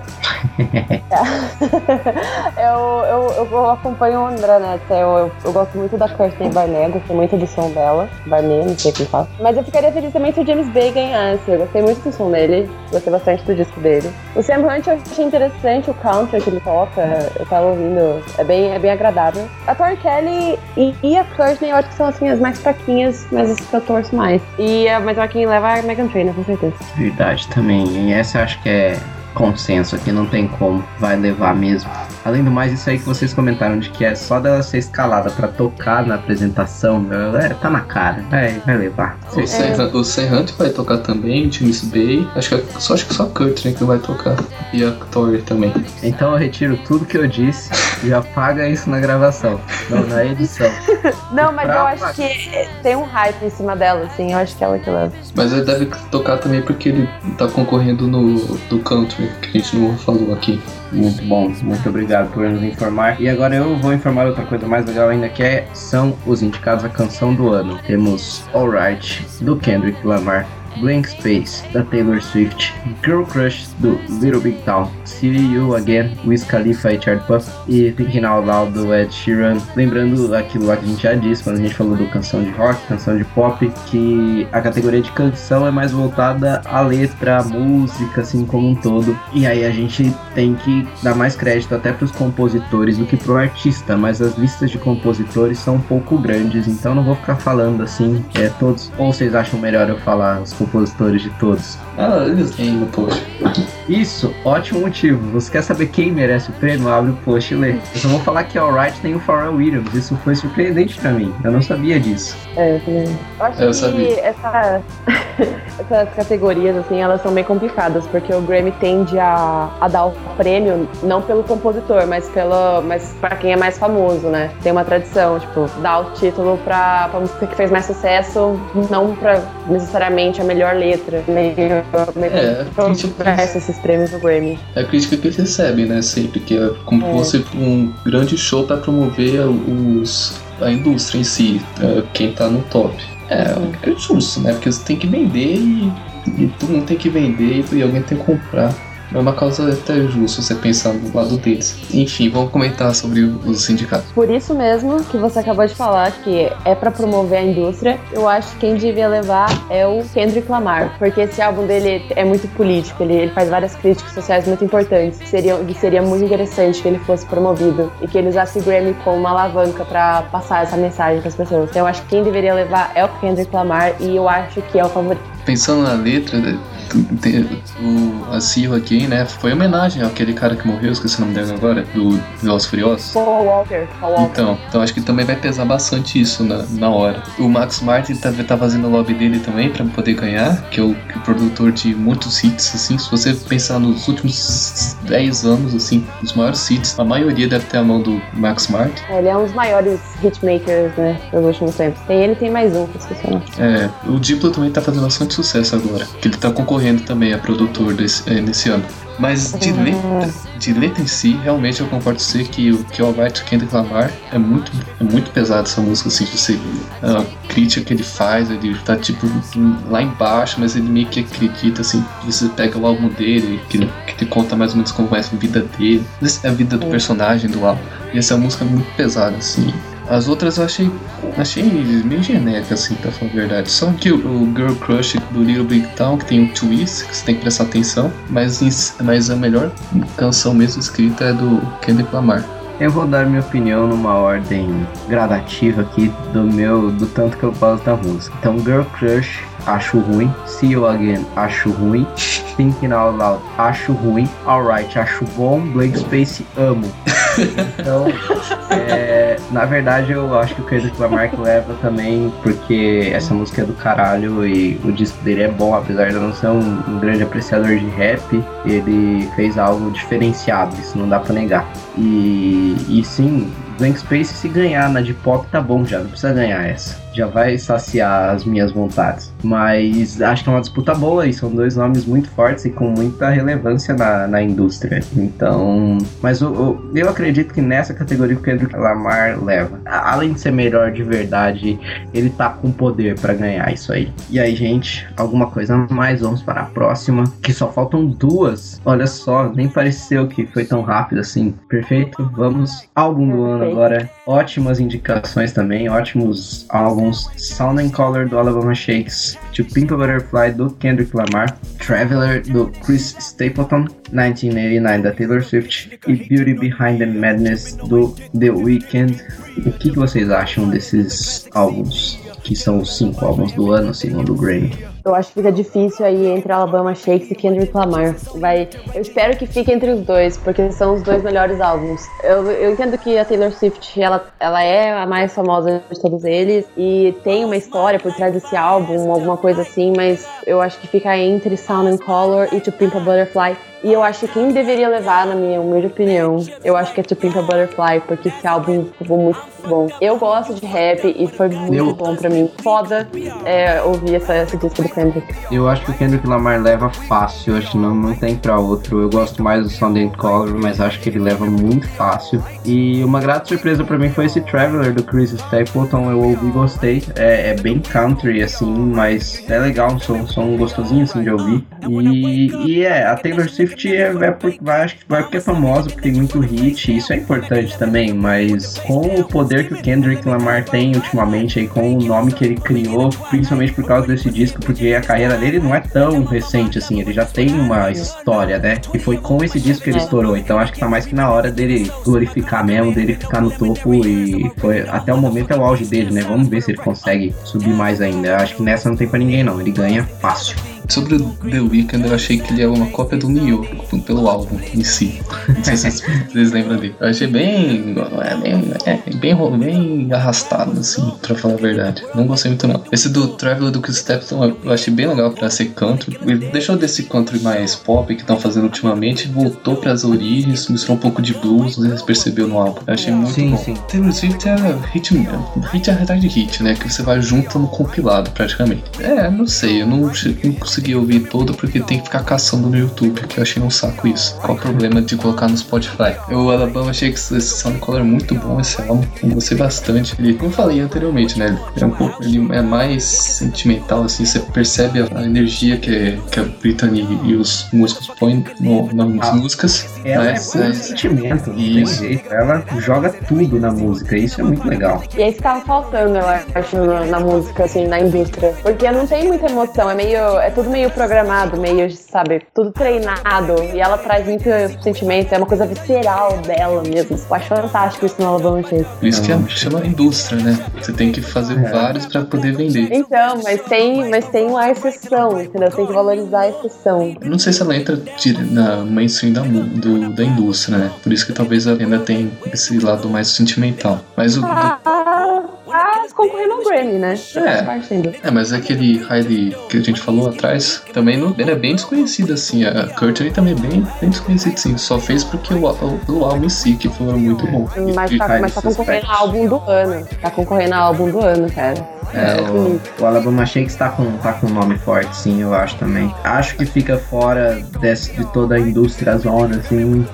eu, eu, eu acompanho o André, né? Eu, eu, eu gosto muito da Courtney Barnett, gostei muito do som dela. Barnett, não sei como fala. Mas eu ficaria feliz também se o James Bay ganhasse. Eu gostei muito do som dele, gostei bastante do disco dele. O Sam Hunt eu achei interessante, o country que ele toca, eu tava ouvindo, é bem, é bem agradável. A Tori Kelly e, e a Courtney eu acho que são assim as mais fraquinhas, mas as que eu torço mais. E a mais fraquinha leva a Meghan Trainor, com certeza. Verdade também, e essa eu acho que é consenso aqui, não tem como, vai levar mesmo. Além do mais, isso aí que vocês comentaram de que é só dela ser escalada pra tocar na apresentação, é, tá na cara, vai, vai levar. O Sam é. Hunt vai tocar também, James Bay, acho que é, só, acho que só a Courtney que vai tocar, e a Tori também. Então eu retiro tudo que eu disse e apaga isso na gravação, não na edição. Não, mas eu acho que tem um hype em cima dela, assim, eu acho que ela que leva. Mas ele deve tocar também porque ele tá concorrendo no do country, que a gente não falou aqui. Muito bom, muito obrigado por nos informar. E agora eu vou informar outra coisa mais legal ainda, que é, são os indicados à canção do ano. Temos Alright, do Kendrick Lamar, Blank Space, da Taylor Swift, Girl Crush, do Little Big Town, See You Again, Wiz Khalifa e Charlie Puth, e Thinking Out Loud, do Ed Sheeran. Lembrando aquilo lá que a gente já disse quando a gente falou do canção de rock, canção de pop, que a categoria de canção é mais voltada à letra, à música, assim como um todo. E aí a gente tem que dar mais crédito até pros compositores do que pro artista, mas as listas de compositores são um pouco grandes, então não vou ficar falando assim, é, todos. Ou vocês acham melhor eu falar os compositores de todos? Ah, eles têm no post. Isso, ótimo motivo. Você quer saber quem merece o prêmio? Abre o post e lê. Eu só vou falar que Alright tem o Pharrell Williams. Isso foi surpreendente pra mim. Eu não sabia disso. É, eu acho eu que sabia. Essa, essas categorias, assim, elas são bem complicadas, porque o Grammy tende a, a dar o prêmio não pelo compositor, mas, pelo, mas pra quem é mais famoso, né? Tem uma tradição, tipo, dar o título pra, pra música que fez mais sucesso, não pra necessariamente a melhor letra. Meio, meio é, controverso esses prêmios do Grammy. É a crítica que eles recebem, né? Sempre que é como é. fosse um grande show pra promover os, a indústria em si, é, quem tá no top. É, é justo, né? Porque você tem que vender e, e todo mundo tem que vender e alguém tem que comprar. É uma causa até justa você pensar do lado deles. Enfim, vamos comentar sobre os sindicatos. Por isso mesmo que você acabou de falar que é pra promover a indústria, eu acho que quem devia levar é o Kendrick Lamar, porque esse álbum dele é muito político, ele, ele faz várias críticas sociais muito importantes, que seria, que seria muito interessante que ele fosse promovido e que ele usasse o Grammy como uma alavanca pra passar essa mensagem pras pessoas. Então eu acho que quem deveria levar é o Kendrick Lamar e eu acho que é o favorito. Pensando na letra, o, a Seal aqui, né, foi homenagem àquele cara que morreu, esqueci o nome dele agora, do Velozes e Furiosos. Paul Walker, Paul Walker. Então, então acho que também vai pesar bastante isso na, na hora. O Max Martin tá, tá fazendo o lobby dele também pra poder ganhar, que é o, que é o produtor de muitos hits, assim, se você pensar nos últimos dez anos, assim, os maiores hits, a maioria deve ter a mão do Max Martin. É, ele é um dos maiores hitmakers, né, dos últimos tempos. Tem ele e tem mais um, que esqueci o nome. É, o Diplo também tá fazendo bastante sucesso agora. Que ele tá concorrendo também a produtor desse, é, nesse ano. Mas de letra, de letra em si, realmente eu concordo com você que o que o Alright to Kendrick Lamar é muito, é muito pesado essa música, assim, você, a crítica que ele faz, ele tá tipo lá embaixo, mas ele meio que acredita, assim, você pega o álbum dele, que, que ele conta mais ou menos como é a vida dele, é a vida do personagem do álbum, e essa música é muito pesada, assim. As outras eu achei, achei meio genérica, assim, pra falar a verdade. Só que o, o Girl Crush do Little Big Town, que tem um twist, que você tem que prestar atenção, mas, mas a melhor canção mesmo escrita é do Kendrick Lamar. Eu vou dar minha opinião numa ordem gradativa aqui do meu, do tanto que eu gosto da música. Então, Girl Crush, acho ruim. See You Again, acho ruim. Thinking Out Loud, acho ruim. Alright, acho bom. Blank Space, amo. Então, é, na verdade, eu acho que o Kendrick Lamar que leva também, porque essa música é do caralho e o disco dele é bom, apesar de eu não ser um, um grande apreciador de rap, ele fez algo diferenciado, isso não dá pra negar. E, e sim, Blank Space, se ganhar na de pop tá bom já, não precisa ganhar essa. Já vai saciar as minhas vontades. Mas acho que é uma disputa boa e são dois nomes muito fortes e com muita relevância na, na indústria. Então... Mas eu, eu, eu acredito que nessa categoria o Kendrick Lamar leva. Além de ser melhor de verdade, ele tá com poder pra ganhar isso aí. E aí, gente, alguma coisa a mais? Vamos para a próxima. Que só faltam duas. Olha só, nem pareceu que foi tão rápido assim. Perfeito? Vamos. Álbum do ano agora. Ótimas indicações também. Ótimos álbuns. Sound and Color do Alabama Shakes, To Pimp a Butterfly do Kendrick Lamar, Traveler do Chris Stapleton, nineteen eighty-nine da Taylor Swift e Beauty Behind the Madness do The Weeknd. O que, que vocês acham desses álbuns? Que são os cinco álbuns do ano, segundo o Grammy. Eu acho que fica difícil aí entre Alabama Shakes e Kendrick Lamar. Vai, eu espero que fique entre os dois, porque são os dois melhores álbuns. Eu, eu entendo que a Taylor Swift, ela, ela é a mais famosa de todos eles, e tem uma história por trás desse álbum, alguma coisa assim, mas eu acho que fica entre Sound and Color e To Pimp a Butterfly. E eu acho que quem deveria levar, na minha humilde opinião, eu acho que é To Pimp a Butterfly, porque esse álbum ficou muito bom. Eu gosto de rap e foi muito eu... bom pra mim. Foda é, ouvir essa, esse disco do Kendrick. Eu acho que o Kendrick Lamar leva fácil, acho que não, não tem pra outro. Eu gosto mais do Sound and Color, mas acho que ele leva muito fácil. E uma grata surpresa pra mim foi esse Traveler do Chris Stapleton. Eu ouvi e gostei. É, é bem country, assim, mas é legal, um som, um som gostosinho assim de ouvir. E, e é, a Taylor Swift é, é porque, vai, acho que vai porque é famosa, porque tem muito hit, isso é importante também, mas com o poder que o Kendrick Lamar tem ultimamente, aí, com o nome que ele criou, principalmente por causa desse disco, porque a carreira dele não é tão recente assim, ele já tem uma história, né? E foi com esse disco que ele estourou, então acho que tá mais que na hora dele glorificar mesmo, dele ficar no topo, e foi até o momento é o auge dele, né? Vamos ver se ele consegue subir mais ainda. Eu acho que nessa não tem pra ninguém não, ele ganha fácil. Sobre o The Weeknd, eu achei que ele é uma cópia do Neo, pelo álbum em si. Não sei se vocês lembram dele. Eu achei bem, é, bem, é, bem, bem arrastado, assim, pra falar a verdade. Não gostei muito, não. Esse do Traveler do Chris Stapleton eu achei bem legal pra ser country. Ele deixou desse country mais pop que estão fazendo ultimamente, voltou pras origens, misturou um pouco de blues, vocês perceberam no álbum. Eu achei muito sim, bom. Sim. Taylor Swift é hit, hit é atrás de hit, né? Que você vai junto no compilado, praticamente. É, não sei, eu não, não consegui consegui ouvir todo porque tem que ficar caçando no YouTube, que eu achei um saco isso. Qual o problema de colocar no Spotify? Eu, o Alabama, achei que esse Sound Color é muito bom, esse álbum, eu gostei bastante. Ele, como eu falei anteriormente, né, ele é, um pouco, ele é mais sentimental, assim, você percebe a, a energia que, que a Britney e os músicos põem no, nas ah, músicas. Ela mas, é um é, sentimento, não tem isso. jeito. Ela joga tudo na música, isso é muito legal. E é isso que tava faltando, eu acho, na, na música, assim, na indústria. Porque não tem muita emoção, é meio, é tudo meio programado, meio, sabe, tudo treinado. E ela traz muito sentimento, é uma coisa visceral dela mesmo. Eu acho fantástico isso no Alabama Shakes. Por isso que é, chama indústria, né? Você tem que fazer é. vários pra poder vender. Então, mas tem, mas tem uma exceção, entendeu? Tem que valorizar a exceção. Eu não sei se ela entra na mainstream da, do, da indústria, né? Por isso que talvez ela ainda tem esse lado mais sentimental. Mas o... Ah, do... ah, concorrendo ao Grammy, né? É, é, mas aquele Riley que a gente falou atrás, também não, ele é bem desconhecido, assim. A Courtney também é bem, bem desconhecido, sim. Só fez porque o, o, o álbum em si, que foi muito bom. Mas tá, mas tá concorrendo ao álbum do ano. Tá concorrendo ao álbum do ano, cara. É, o, o Alabama Shakes tá com, tá com um nome forte, sim, eu acho também. Acho que fica fora desse, de toda a indústria zona, assim,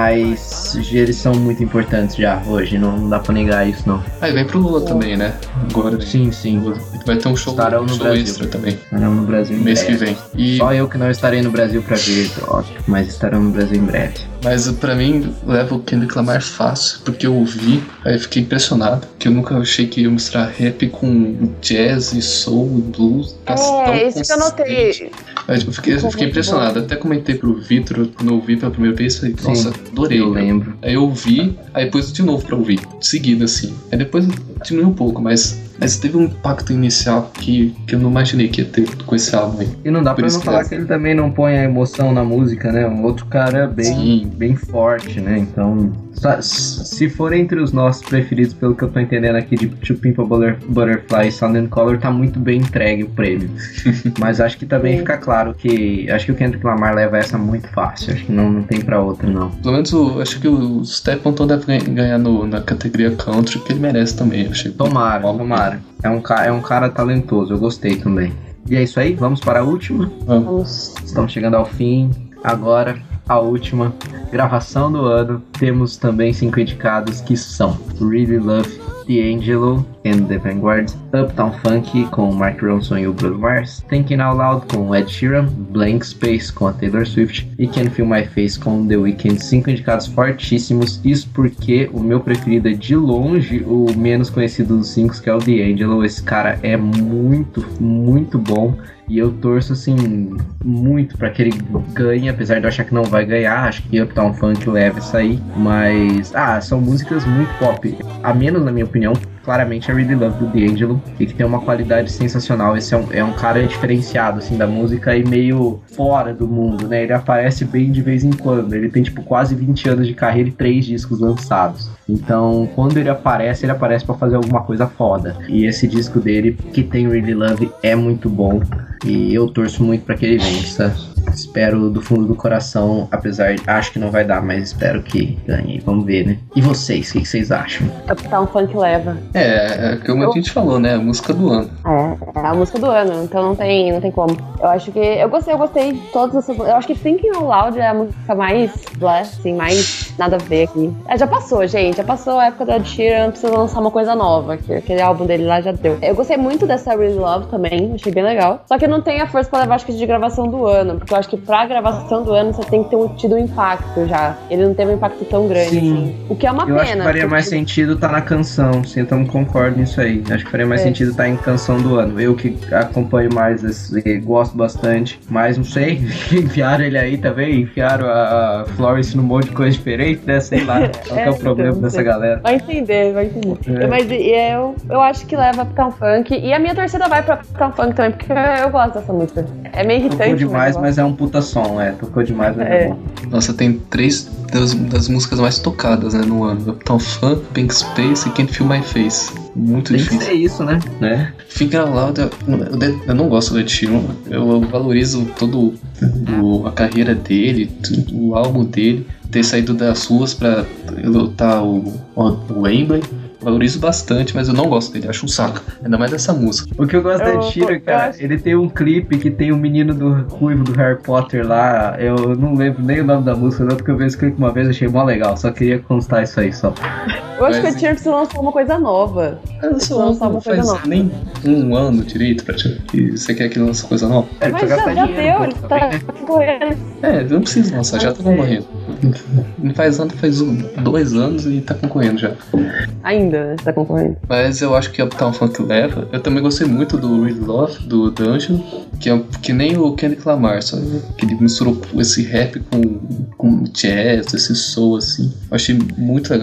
mas eles são muito importantes já hoje, não, não dá pra negar isso, não. Ah, e vem pro Lula também, né? Agora. Sim, sim. Vai ter um show, Estarão um no show Brasil. extra também. Estarão no Brasil em mês breve. que vem. E... Só eu que não estarei no Brasil pra ver, óbvio, mas estarão no Brasil em breve. Mas pra mim, leva o Kendrick Lamar fácil, porque eu ouvi, aí eu fiquei impressionado, que eu nunca achei que ia mostrar rap com jazz e soul, blues. É, isso que eu notei. Eu fiquei, eu fiquei impressionado, até comentei pro Vitor, quando eu ouvi pela primeira vez, falei, nossa, adorei. Eu lembro. Aí eu ouvi, aí depois de novo pra ouvir, seguido assim. Aí depois diminuiu um pouco, mas... Mas teve um impacto inicial que, que eu não imaginei que ia ter com esse álbum aí. E não dá Por pra isso não que falar é. que ele também não põe a emoção na música, né? Um outro cara bem, bem forte, né? Então, só- se for entre os nossos preferidos, pelo que eu tô entendendo aqui de To Pimp a Butter- Butterfly e Sound and Color, tá muito bem entregue o prêmio. Mas acho que também fica claro que... Acho que o Kendrick Lamar leva essa muito fácil. Acho que não, não tem pra outra, não. Pelo menos o, acho que o Stephenson deve ganha- ganhar no, na categoria country, que ele merece também. Eu achei Tomara, bom. tomara. É um, ca- é um cara talentoso, eu gostei também. E é isso aí, vamos para a última. Vamos. Estamos chegando ao fim. Agora, a última gravação do ano. Temos também cinco indicados que são Really Love, D'Angelo and The Vanguard, Uptown Funk com Mark Ronson e o Bruno Mars, Thinking Out Loud com Ed Sheeran, Blank Space com a Taylor Swift e Can't Feel My Face com The Weeknd. Cinco indicados fortíssimos. Isso porque o meu preferido é de longe o menos conhecido dos cinco, que é o D'Angelo. Esse cara é muito, muito bom. E eu torço, assim, muito pra que ele ganhe, apesar de eu achar que não vai ganhar. Acho que Uptown Funk leva isso aí. Mas, ah, são músicas muito pop. A menos, na minha opinião, claramente é Really Love do D'Angelo. E que tem uma qualidade sensacional. Esse é um, é um cara diferenciado, assim, da música e meio fora do mundo, né? Ele aparece bem de vez em quando. Ele tem, tipo, quase vinte anos de carreira e três discos lançados. Então, quando ele aparece, ele aparece pra fazer alguma coisa foda. E esse disco dele, que tem Really Love, é muito bom. E eu torço muito pra que ele vença. Espero do fundo do coração, apesar de... Acho que não vai dar, mas espero que ganhe. Vamos ver, né? E vocês, o que, que vocês acham? Uptown Funk leva. É, é como a gente falou, né? A música do ano. É, é a música do ano, então não tem, não tem como. Eu acho que. Eu gostei, eu gostei de todas essas. Eu acho que Thinking Out Loud é a música mais blast, assim, mais nada a ver aqui. É, já passou, gente. Já passou a época do Ed Sheeran, precisa lançar uma coisa nova. Que aquele álbum dele lá já deu. Eu gostei muito dessa Really Love também, achei bem legal. Só que não tem a força pra levar, acho que, de gravação do ano. Porque eu acho que pra gravação do ano você tem que ter um, tido um impacto já. Ele não teve um impacto tão grande, Sim. assim. O que é uma Eu pena. acho que faria porque... mais sentido tá na canção, sim, eu também concordo nisso aí. Acho que faria mais É. sentido tá em canção do ano. Eu que acompanho mais, esse, gosto bastante, mas não sei, enfiaram ele aí também, enfiaram a, a Florence num monte de coisa diferente, né? Sei lá, qual que é o problema então, dessa sei. galera. Vai entender, vai entender. É. Mas e eu, eu acho que leva Uptown Funk. E a minha torcida vai pra Uptown Funk também, porque eu, eu gosto dessa música. É meio irritante. Tocou demais, eu mas é um puta som, é. Tocou demais, mas é, É. bom. Nossa, tem três das, das músicas mais tocadas, né, no ano. Uptown Funk, Pink Space e Can't Feel My Face. Muito Tem que difícil. ser isso, né? né? Thinking Out Loud, eu, eu- eu não gosto do Ed Sheeran. Eu valorizo todo o, a carreira dele, tudo, o álbum dele, ter saído das ruas pra lutar o, o Wembley. Valorizo bastante, mas eu não gosto dele, acho um saco. Ainda mais dessa música. O que eu gosto Eu- da Ed Sheeran, eu cara, acho- ele tem um clipe que tem o menino do ruivo do Harry Potter lá. Eu não lembro nem o nome da música, não, porque eu vi esse clipe uma vez e achei mó legal. Só queria constar isso aí, só. Eu acho que o Mas- Ed Sheeran precisa lançar uma coisa nova. Eu não Precisa lançar uma coisa faz nova. nem um ano direito pra ti. E você quer que ele lance coisa nova? É, Mas precisa já, gastar já dinheiro deu, um ele pouco tá também, né? correndo. É, não precisa lançar, já tá sei. concorrendo. Não faz ano, faz um, dois anos e tá concorrendo já. Ainda, né? Tá concorrendo. Mas eu acho que Uptown Funk leva. Eu também gostei muito do Really Love, do D'Angelo, que é que nem o Kendrick Lamar, só que ele misturou esse rap com, com jazz, esse soul assim. Eu achei muito legal.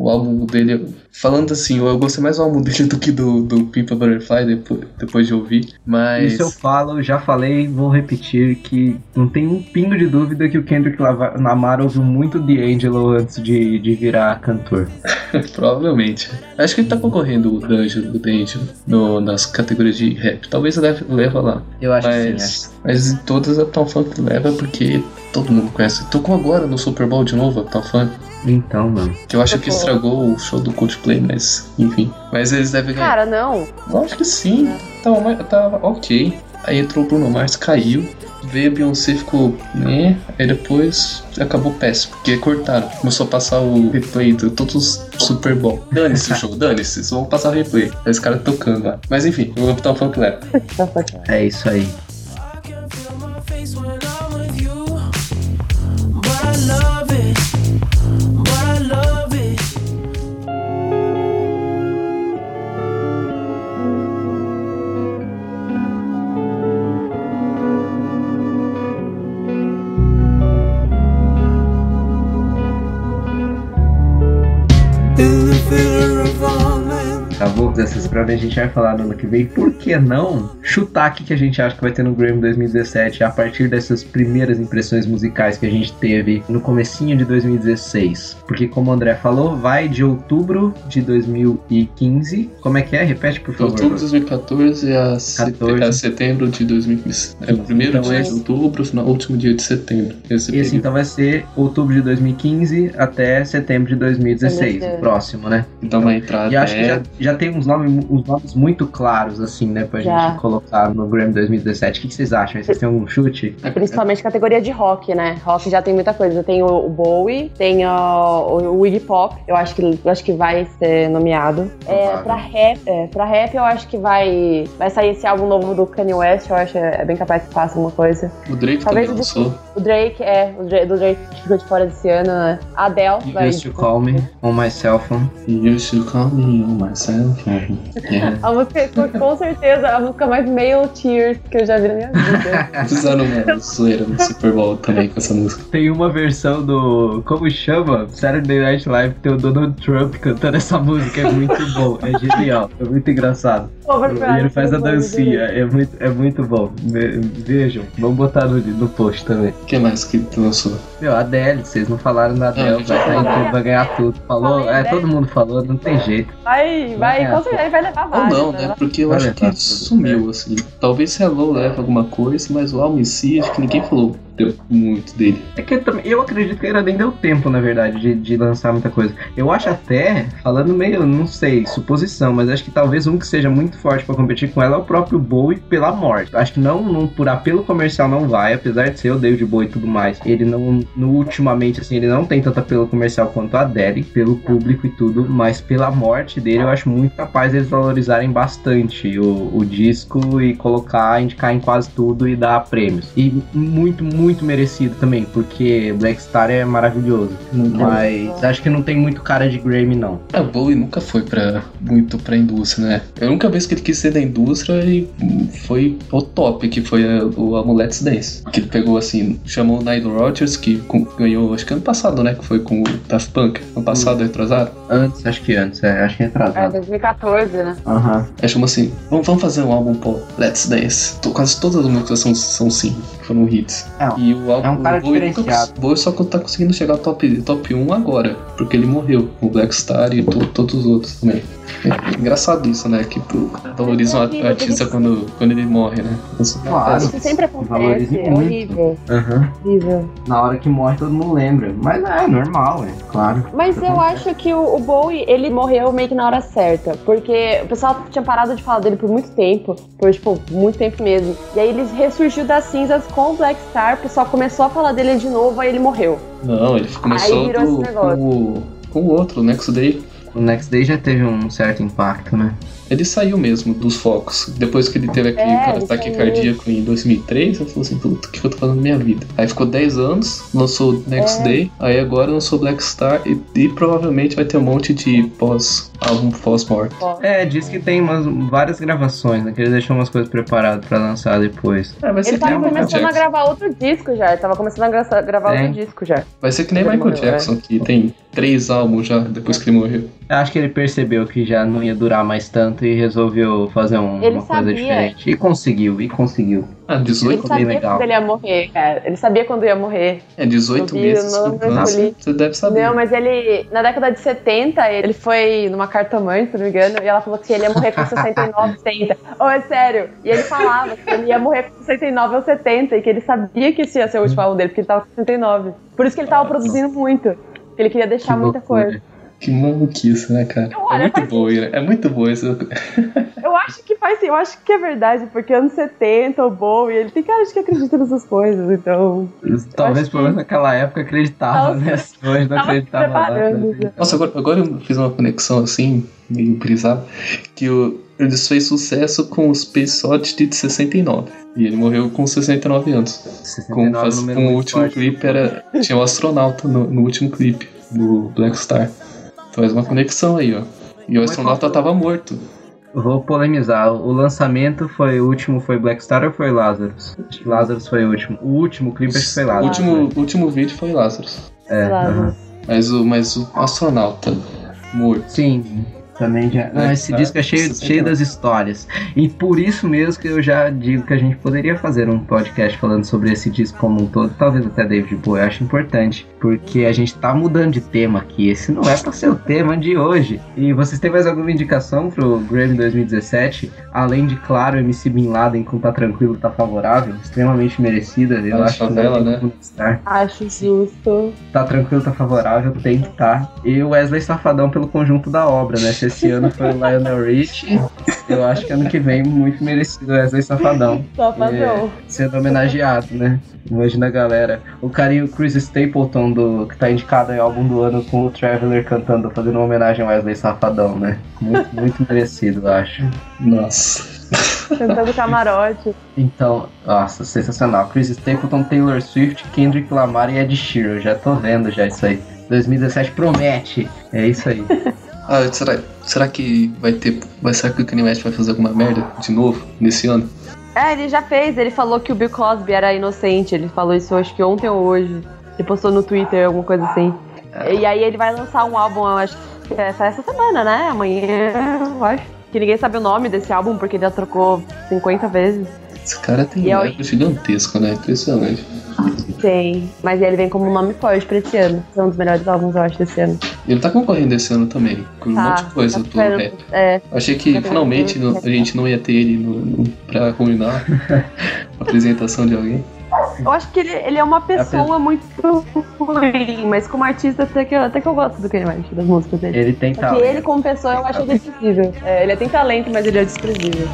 o álbum dele, falando assim, eu gostei mais do álbum dele do que do, do Pimp a Butterfly depois, depois de ouvir, mas... Isso eu falo, já falei, vou repetir que não tem um pingo de dúvida que o Kendrick Lamar ouviu muito D'Angelo antes de, de virar cantor. Provavelmente. Acho que ele tá concorrendo o D'Angelo, do D'Angelo no, nas categorias de rap. Talvez leve, leva lá. Eu acho mas, que sim, é. Mas em todas a Uptown Funk leva porque todo mundo conhece. Tocou agora no Super Bowl de novo a Uptown Funk. Então, mano. Que eu acho que estragou o show do Coldplay, mas enfim. Mas eles devem ganhar. Cara, não. Lógico que sim. Tava, tava ok. Aí entrou o Bruno Mars, caiu. Veio a Beyoncé, ficou, né? Aí depois acabou péssimo, porque cortaram. Começou a passar o replay de todos os Super Bowl. Dane-se o show, dane-se, só vão passar o replay. Aí os caras tocando lá. Mas enfim, o Uptown Funk leva. É isso aí. Acabou dessas provas, a gente vai falar no ano que vem. Por que não chutar aqui que a gente acha que vai ter no Grammy dois mil e dezessete a partir dessas primeiras impressões musicais que a gente teve no comecinho de dois mil e dezesseis? Porque como o André falou, vai de outubro de dois mil e quinze. Como é que é? Repete, por favor. Outubro de dois mil e quatorze a, catorze. A setembro de dois mil e quinze. É o primeiro então, dia esse... de outubro, final, último dia de setembro. Esse, esse então vai ser outubro de dois mil e quinze até setembro de dois mil e dezesseis, o próximo, né? Então vai entrar. E acho que já, já tem uns nomes, uns nomes muito claros, assim, né, pra já. gente colocar no Grammy dois mil e dezessete. O que, que vocês acham? Vocês têm algum chute? Principalmente categoria de rock, né? Rock já tem muita coisa. Tem o, o Bowie, tem o, o Iggy Pop, eu acho que, eu acho que vai ser nomeado. É, pra, rap, é, pra rap, eu acho que vai, vai sair esse álbum novo do Kanye West, eu acho que é bem capaz que faça alguma coisa. O Drake Talvez também lançou. O Drake, é, o Drake, do Drake que ficou de fora desse ano, né? A Adele vai... Used to Call Me On My Cell Phone. Used to Call Me On My Cell Phone. Yeah. A música, com certeza, a música mais male tears que eu já vi na minha vida. Fizeram uma zoeira no Super Bowl também com essa música. Tem uma versão do... Como chama? Saturday Night Live, que tem o Donald Trump cantando essa música. É muito bom, é genial, é muito engraçado. E ele faz a dancinha, é muito, é muito bom. Vejam, vamos botar no, no post também. O que mais que tu lançou? Meu, a Adele, vocês não falaram da Adele, ah, vai, tá em tudo, vai ganhar tudo. Falou, é, todo mundo falou, não tem jeito. Vai, vai, com certeza vai levar vários. Ou não, né? Porque eu vai acho que sumiu, assim. Talvez Hello leve alguma coisa, mas o álbum em si, acho que ninguém falou deu muito dele. É que eu, eu acredito que ainda nem deu tempo, na verdade, de, de lançar muita coisa. Eu acho até, falando meio, não sei, suposição, mas acho que talvez um que seja muito forte pra competir com ela é o próprio Bowie pela morte. Acho que não, não por apelo comercial não vai, apesar de ser o David Bowie e tudo mais. Ele não, no, ultimamente, assim, ele não tem tanto apelo comercial quanto a Adele, pelo público e tudo, mas pela morte dele eu acho muito capaz deles valorizarem bastante o, o disco e colocar, indicar em quase tudo e dar prêmios. E muito, muito muito merecido também, porque Black Star é maravilhoso. Muito mas bom. Acho que não tem muito cara de Grammy, não. A Bowie nunca foi pra, muito pra indústria, né? A única vez que ele quis ser da indústria ele foi o top, que foi a, o Amulet's Dance. Que ele pegou assim, chamou o Nile Rodgers, que com, ganhou, acho que ano passado, né? Que foi com o Daft Punk. Ano passado, hum. retrasado? Antes, acho que antes, é, acho que é retrasado. É, dois mil e catorze, né? Aham. Uhum. Aí chamou assim, vamos, vamos fazer um álbum, pô, Let's Dance. Quase todas as músicas são, são sim, foram hits. É, e o álbum, é um cara o Bowie diferenciado. O Bowie só tá conseguindo chegar ao top, top um agora, porque ele morreu. O Black Star e to, todos os outros também. É engraçado isso, né? Que valorizam o artista quando, quando ele morre, né? Isso, claro. Isso sempre acontece, é horrível. Uhum. Horrível. Na hora que morre todo mundo lembra. Mas é normal, é claro. Mas eu acho que o, o Bowie, ele morreu meio que na hora certa. Porque o pessoal tinha parado de falar dele por muito tempo. Por, tipo, muito tempo mesmo. E aí ele ressurgiu das cinzas com o Black Star. O pessoal começou a falar dele de novo, aí ele morreu. Não, ele começou aí virou do, com, o, com o outro, o Next Day. O Next Day já teve um certo impacto, né? ele saiu mesmo dos focos. Depois que ele teve aquele É, ele ataque saiu. cardíaco em dois mil e três, ele falou assim, puta, o que eu tô fazendo na minha vida? Aí ficou dez anos, lançou Next É. Day, aí agora lançou Black Star e, e provavelmente vai ter um monte de pós, álbum pós-morte. É, diz que tem umas, várias gravações, né? Que ele deixou umas coisas preparadas pra lançar depois. É, vai ser Ele que nem tava o Michael começando a Jackson. gravar outro disco já. Ele tava começando a gra- gravar É. outro disco já. Vai ser que nem o Ele Michael morreu, Jackson, que tem três álbuns já depois que ele morreu. Eu acho que ele percebeu que já não ia durar mais tanto e resolveu fazer um- Ele uma coisa sabia. diferente. E conseguiu, e conseguiu. Ah, Ele dezoito? Ficou bem sabia legal. quando ele ia morrer, cara. Ele sabia quando ia morrer. É dezoito Eu vi, meses. eu não Nossa, escolhi. você deve saber. Não, mas ele, na década de setenta, ele foi numa cartomante, se não me engano, e ela falou que ele ia morrer com sessenta e nove, setenta. Oh, é sério. E ele falava que ele ia morrer com sessenta e nove ou setenta, e que ele sabia que esse ia ser o último álbum dele, porque ele tava com sessenta e nove. Por isso que ele tava produzindo muito. Porque ele queria deixar Que muita loucura. coisa. Que maluquice, né, cara? Olha, É muito faz boa, né? É muito boa isso. Eu acho que faz sim, eu acho que é verdade, porque anos setenta, o Bowie, ele tem cara de que acredita nessas coisas, então. Talvez acho pelo menos que- naquela época acreditava, Nossa, né? Hoje não tava acreditava lá. preparando né? já. Nossa, agora, agora eu fiz uma conexão assim, meio brisada, que o, ele fez sucesso com os Space Oddity de sessenta e nove. E ele morreu com sessenta e nove anos. sessenta e Com, nove, faz, número com o muito último forte. clipe era. Tinha um astronauta no, no último clipe do Black Star. Faz uma conexão aí, ó. E o astronauta tava morto. Eu vou polemizar. O lançamento foi o último, foi Black Star ou foi Lazarus? Acho que Lazarus foi o último. O último clipe acho que foi O Lazarus. último, né? o último vídeo foi Lazarus. É, Lazarus. aham. Mas o, mas o astronauta morto. Sim, também já. Não, Black esse Star, disco é cheio, sessenta e cheio nove. das histórias. E por isso mesmo que eu já digo que a gente poderia fazer um podcast falando sobre esse disco como um todo. Talvez até David Bowie, eu acho importante. Porque a gente tá mudando de tema aqui. Esse não é pra ser o tema de hoje. E vocês têm mais alguma indicação pro Grammy dois mil e dezessete? Além de, claro, M C Bin Laden com Tá Tranquilo, Tá Favorável. Extremamente merecida. Eu A acho que favela, não tem né? como estar. Acho justo. Tá Tranquilo, Tá Favorável, tem que estar. E o Wesley Safadão pelo conjunto da obra, né? Se esse ano foi o Lionel Richie, eu acho que ano que vem muito merecido o Wesley Safadão. Só padrão. É, sendo homenageado, né? Imagina a galera. O carinho Chris Stapleton, do, que tá indicado em álbum do ano com o Traveler cantando, fazendo uma homenagem ao Wesley Safadão, né? Muito, muito merecido, eu acho. Nossa. Cantando camarote. Então, nossa, sensacional. Chris Stapleton, Taylor Swift, Kendrick Lamar e Ed Sheeran. Já tô vendo já isso aí. dois mil e dezessete promete. É isso aí. Ah, será, será que vai ter. Vai, será que o Kanye West vai fazer alguma merda de novo nesse ano? É, ele já fez. Ele falou que o Bill Cosby era inocente. Ele falou isso acho que ontem ou hoje. Ele postou no Twitter, alguma coisa assim. E aí ele vai lançar um álbum, eu acho que é essa semana, né? Amanhã, eu acho. Que ninguém sabe o nome desse álbum porque ele já trocou cinquenta vezes. Esse cara tem E um eu- ego gigantesco, né? Impressionante. Tem. Mas ele vem como um nome forte pra esse ano. É um dos melhores álbuns, eu acho, desse ano. Ele tá concorrendo esse ano também, com um Tá, monte de coisa tá do esperando- rap. É. Eu achei que Tá finalmente esperando- no- a gente não ia ter ele no, no, pra arruinar a apresentação de alguém. Eu acho que ele, ele é uma pessoa muito ruim, mas como artista até que, eu- até que eu gosto do Kanye West, das músicas dele. Ele tem Porque talento. ele como pessoa eu acho ele desprezível. É, ele tem talento, mas ele é desprezível.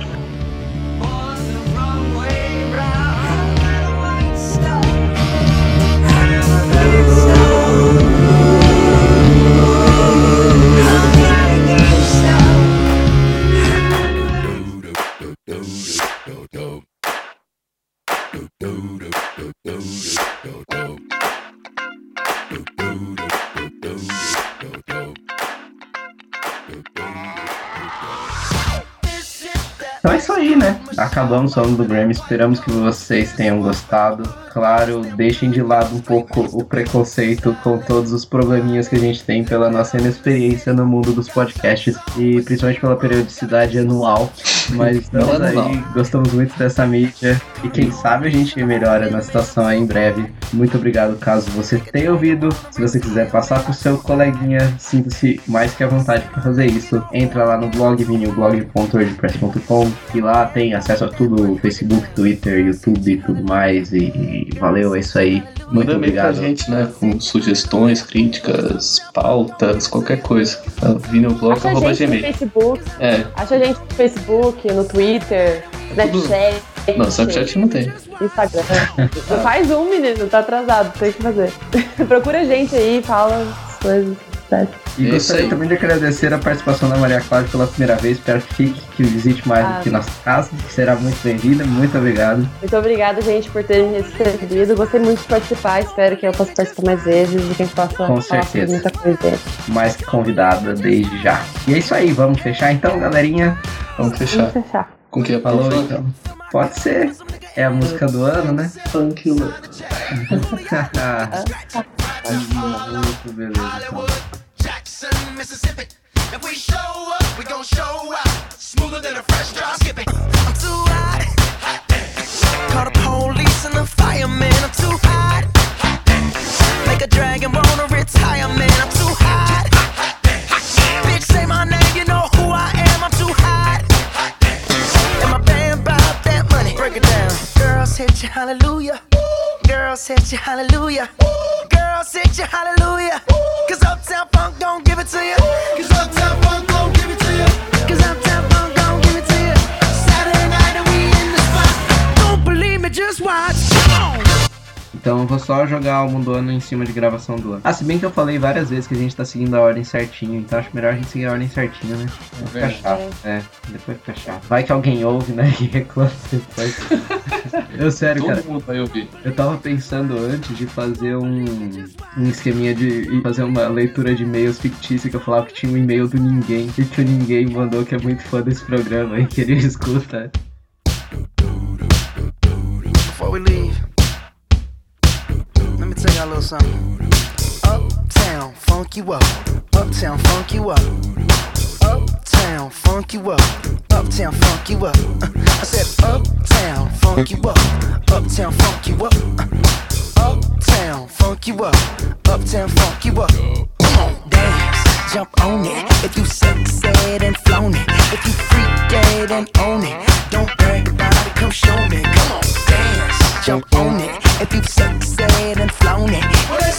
Então é isso aí, né? Acabamos falando do Grammy. Esperamos que vocês tenham gostado. Claro, deixem de lado um pouco o preconceito com todos os probleminhas que a gente tem pela nossa inexperiência no mundo dos podcasts e principalmente pela periodicidade anual. Mas estamos Não é aí, anual. gostamos muito dessa mídia e quem sabe a gente melhora na situação aí em breve. Muito obrigado caso você tenha ouvido. Se você quiser passar pro seu coleguinha, sinta-se mais que à vontade para fazer isso. Entra lá no blog, vinilblog ponto wordpress ponto com e lá tem acesso a tudo, Facebook, Twitter, YouTube e tudo mais. E, e valeu, é isso aí. Muito Manda e-mail pra obrigado. gente, né? Com sugestões, críticas, pautas, qualquer coisa. vinilblog Acha a arroba gente no gmail. Facebook, É, acha a gente no Facebook, no Twitter, Snapchat. não, Snapchat não tem. Instagram. Faz um, menino, tá atrasado, tem que fazer. Procura a gente aí, fala as coisas. sucesso. E É isso gostaria aí. também de agradecer a participação da Maria Cláudia pela primeira vez. Espero que fique, que visite mais Ah. aqui nossa casa. Será muito bem-vinda. Muito obrigado. Muito obrigada, gente, por terem recebido. Gostei muito de participar. Espero que eu possa participar mais vezes e que a gente possa Com falar sobre certeza. muita coisa. Mais que convidada desde já. E é isso aí. Vamos fechar então, galerinha? Vamos fechar. Vamos fechar. Com quem é Falou Falou então. Pode ser. É a música do ano, né? Funk Love. Muito beleza. Então. Jackson, Mississippi. If we show up, we gon' show out. Smoother than a fresh drop skipping. I'm too hot. Call the police and the fireman. I'm too hot. Make a dragon wanna retire, man. I'm too hot. Bitch, say my name, you know who I am. I'm too hot. And my band bought that money. Break it down. Girls hit you, hallelujah. Girls hit you, hallelujah. Girls hit you, hallelujah. Cause Uptown Funk don't give it to you. Cause Uptown Funk don't give it to you. Cause Uptown Funk don't give it to you. Saturday night and we in the spot. Don't believe me, just watch. Come on. Então eu vou só jogar álbum do ano em cima de gravação do ano. Ah, se bem que eu falei várias vezes que a gente tá seguindo a ordem certinho, então acho melhor a gente seguir a ordem certinha, né? Fica chato. É, depois fica chato. Vai que alguém ouve, né? E reclama depois. Eu sério, Todo cara. mundo vai ouvir. Eu tava pensando antes de fazer um, um esqueminha de fazer uma leitura de e-mails fictícia que eu falava que tinha um e-mail do ninguém e que o ninguém mandou que é muito fã desse programa e que ele escuta. Before we leave, let me tell y'all a little something. Uptown, funk you up. Uptown, funk you up. Uptown, funk you up. Uptown, funk you up. Uh, I said uptown, funk you up. Uptown, funk you up. Uh, uptown, funk you up. Uptown, funk you up. Come on, dance, jump on it. If you sexed and flown it. If you freak dead and own it. Don't brag about it, come show me. Come on, dance, jump on it. If you sexed and flown it. Well, let's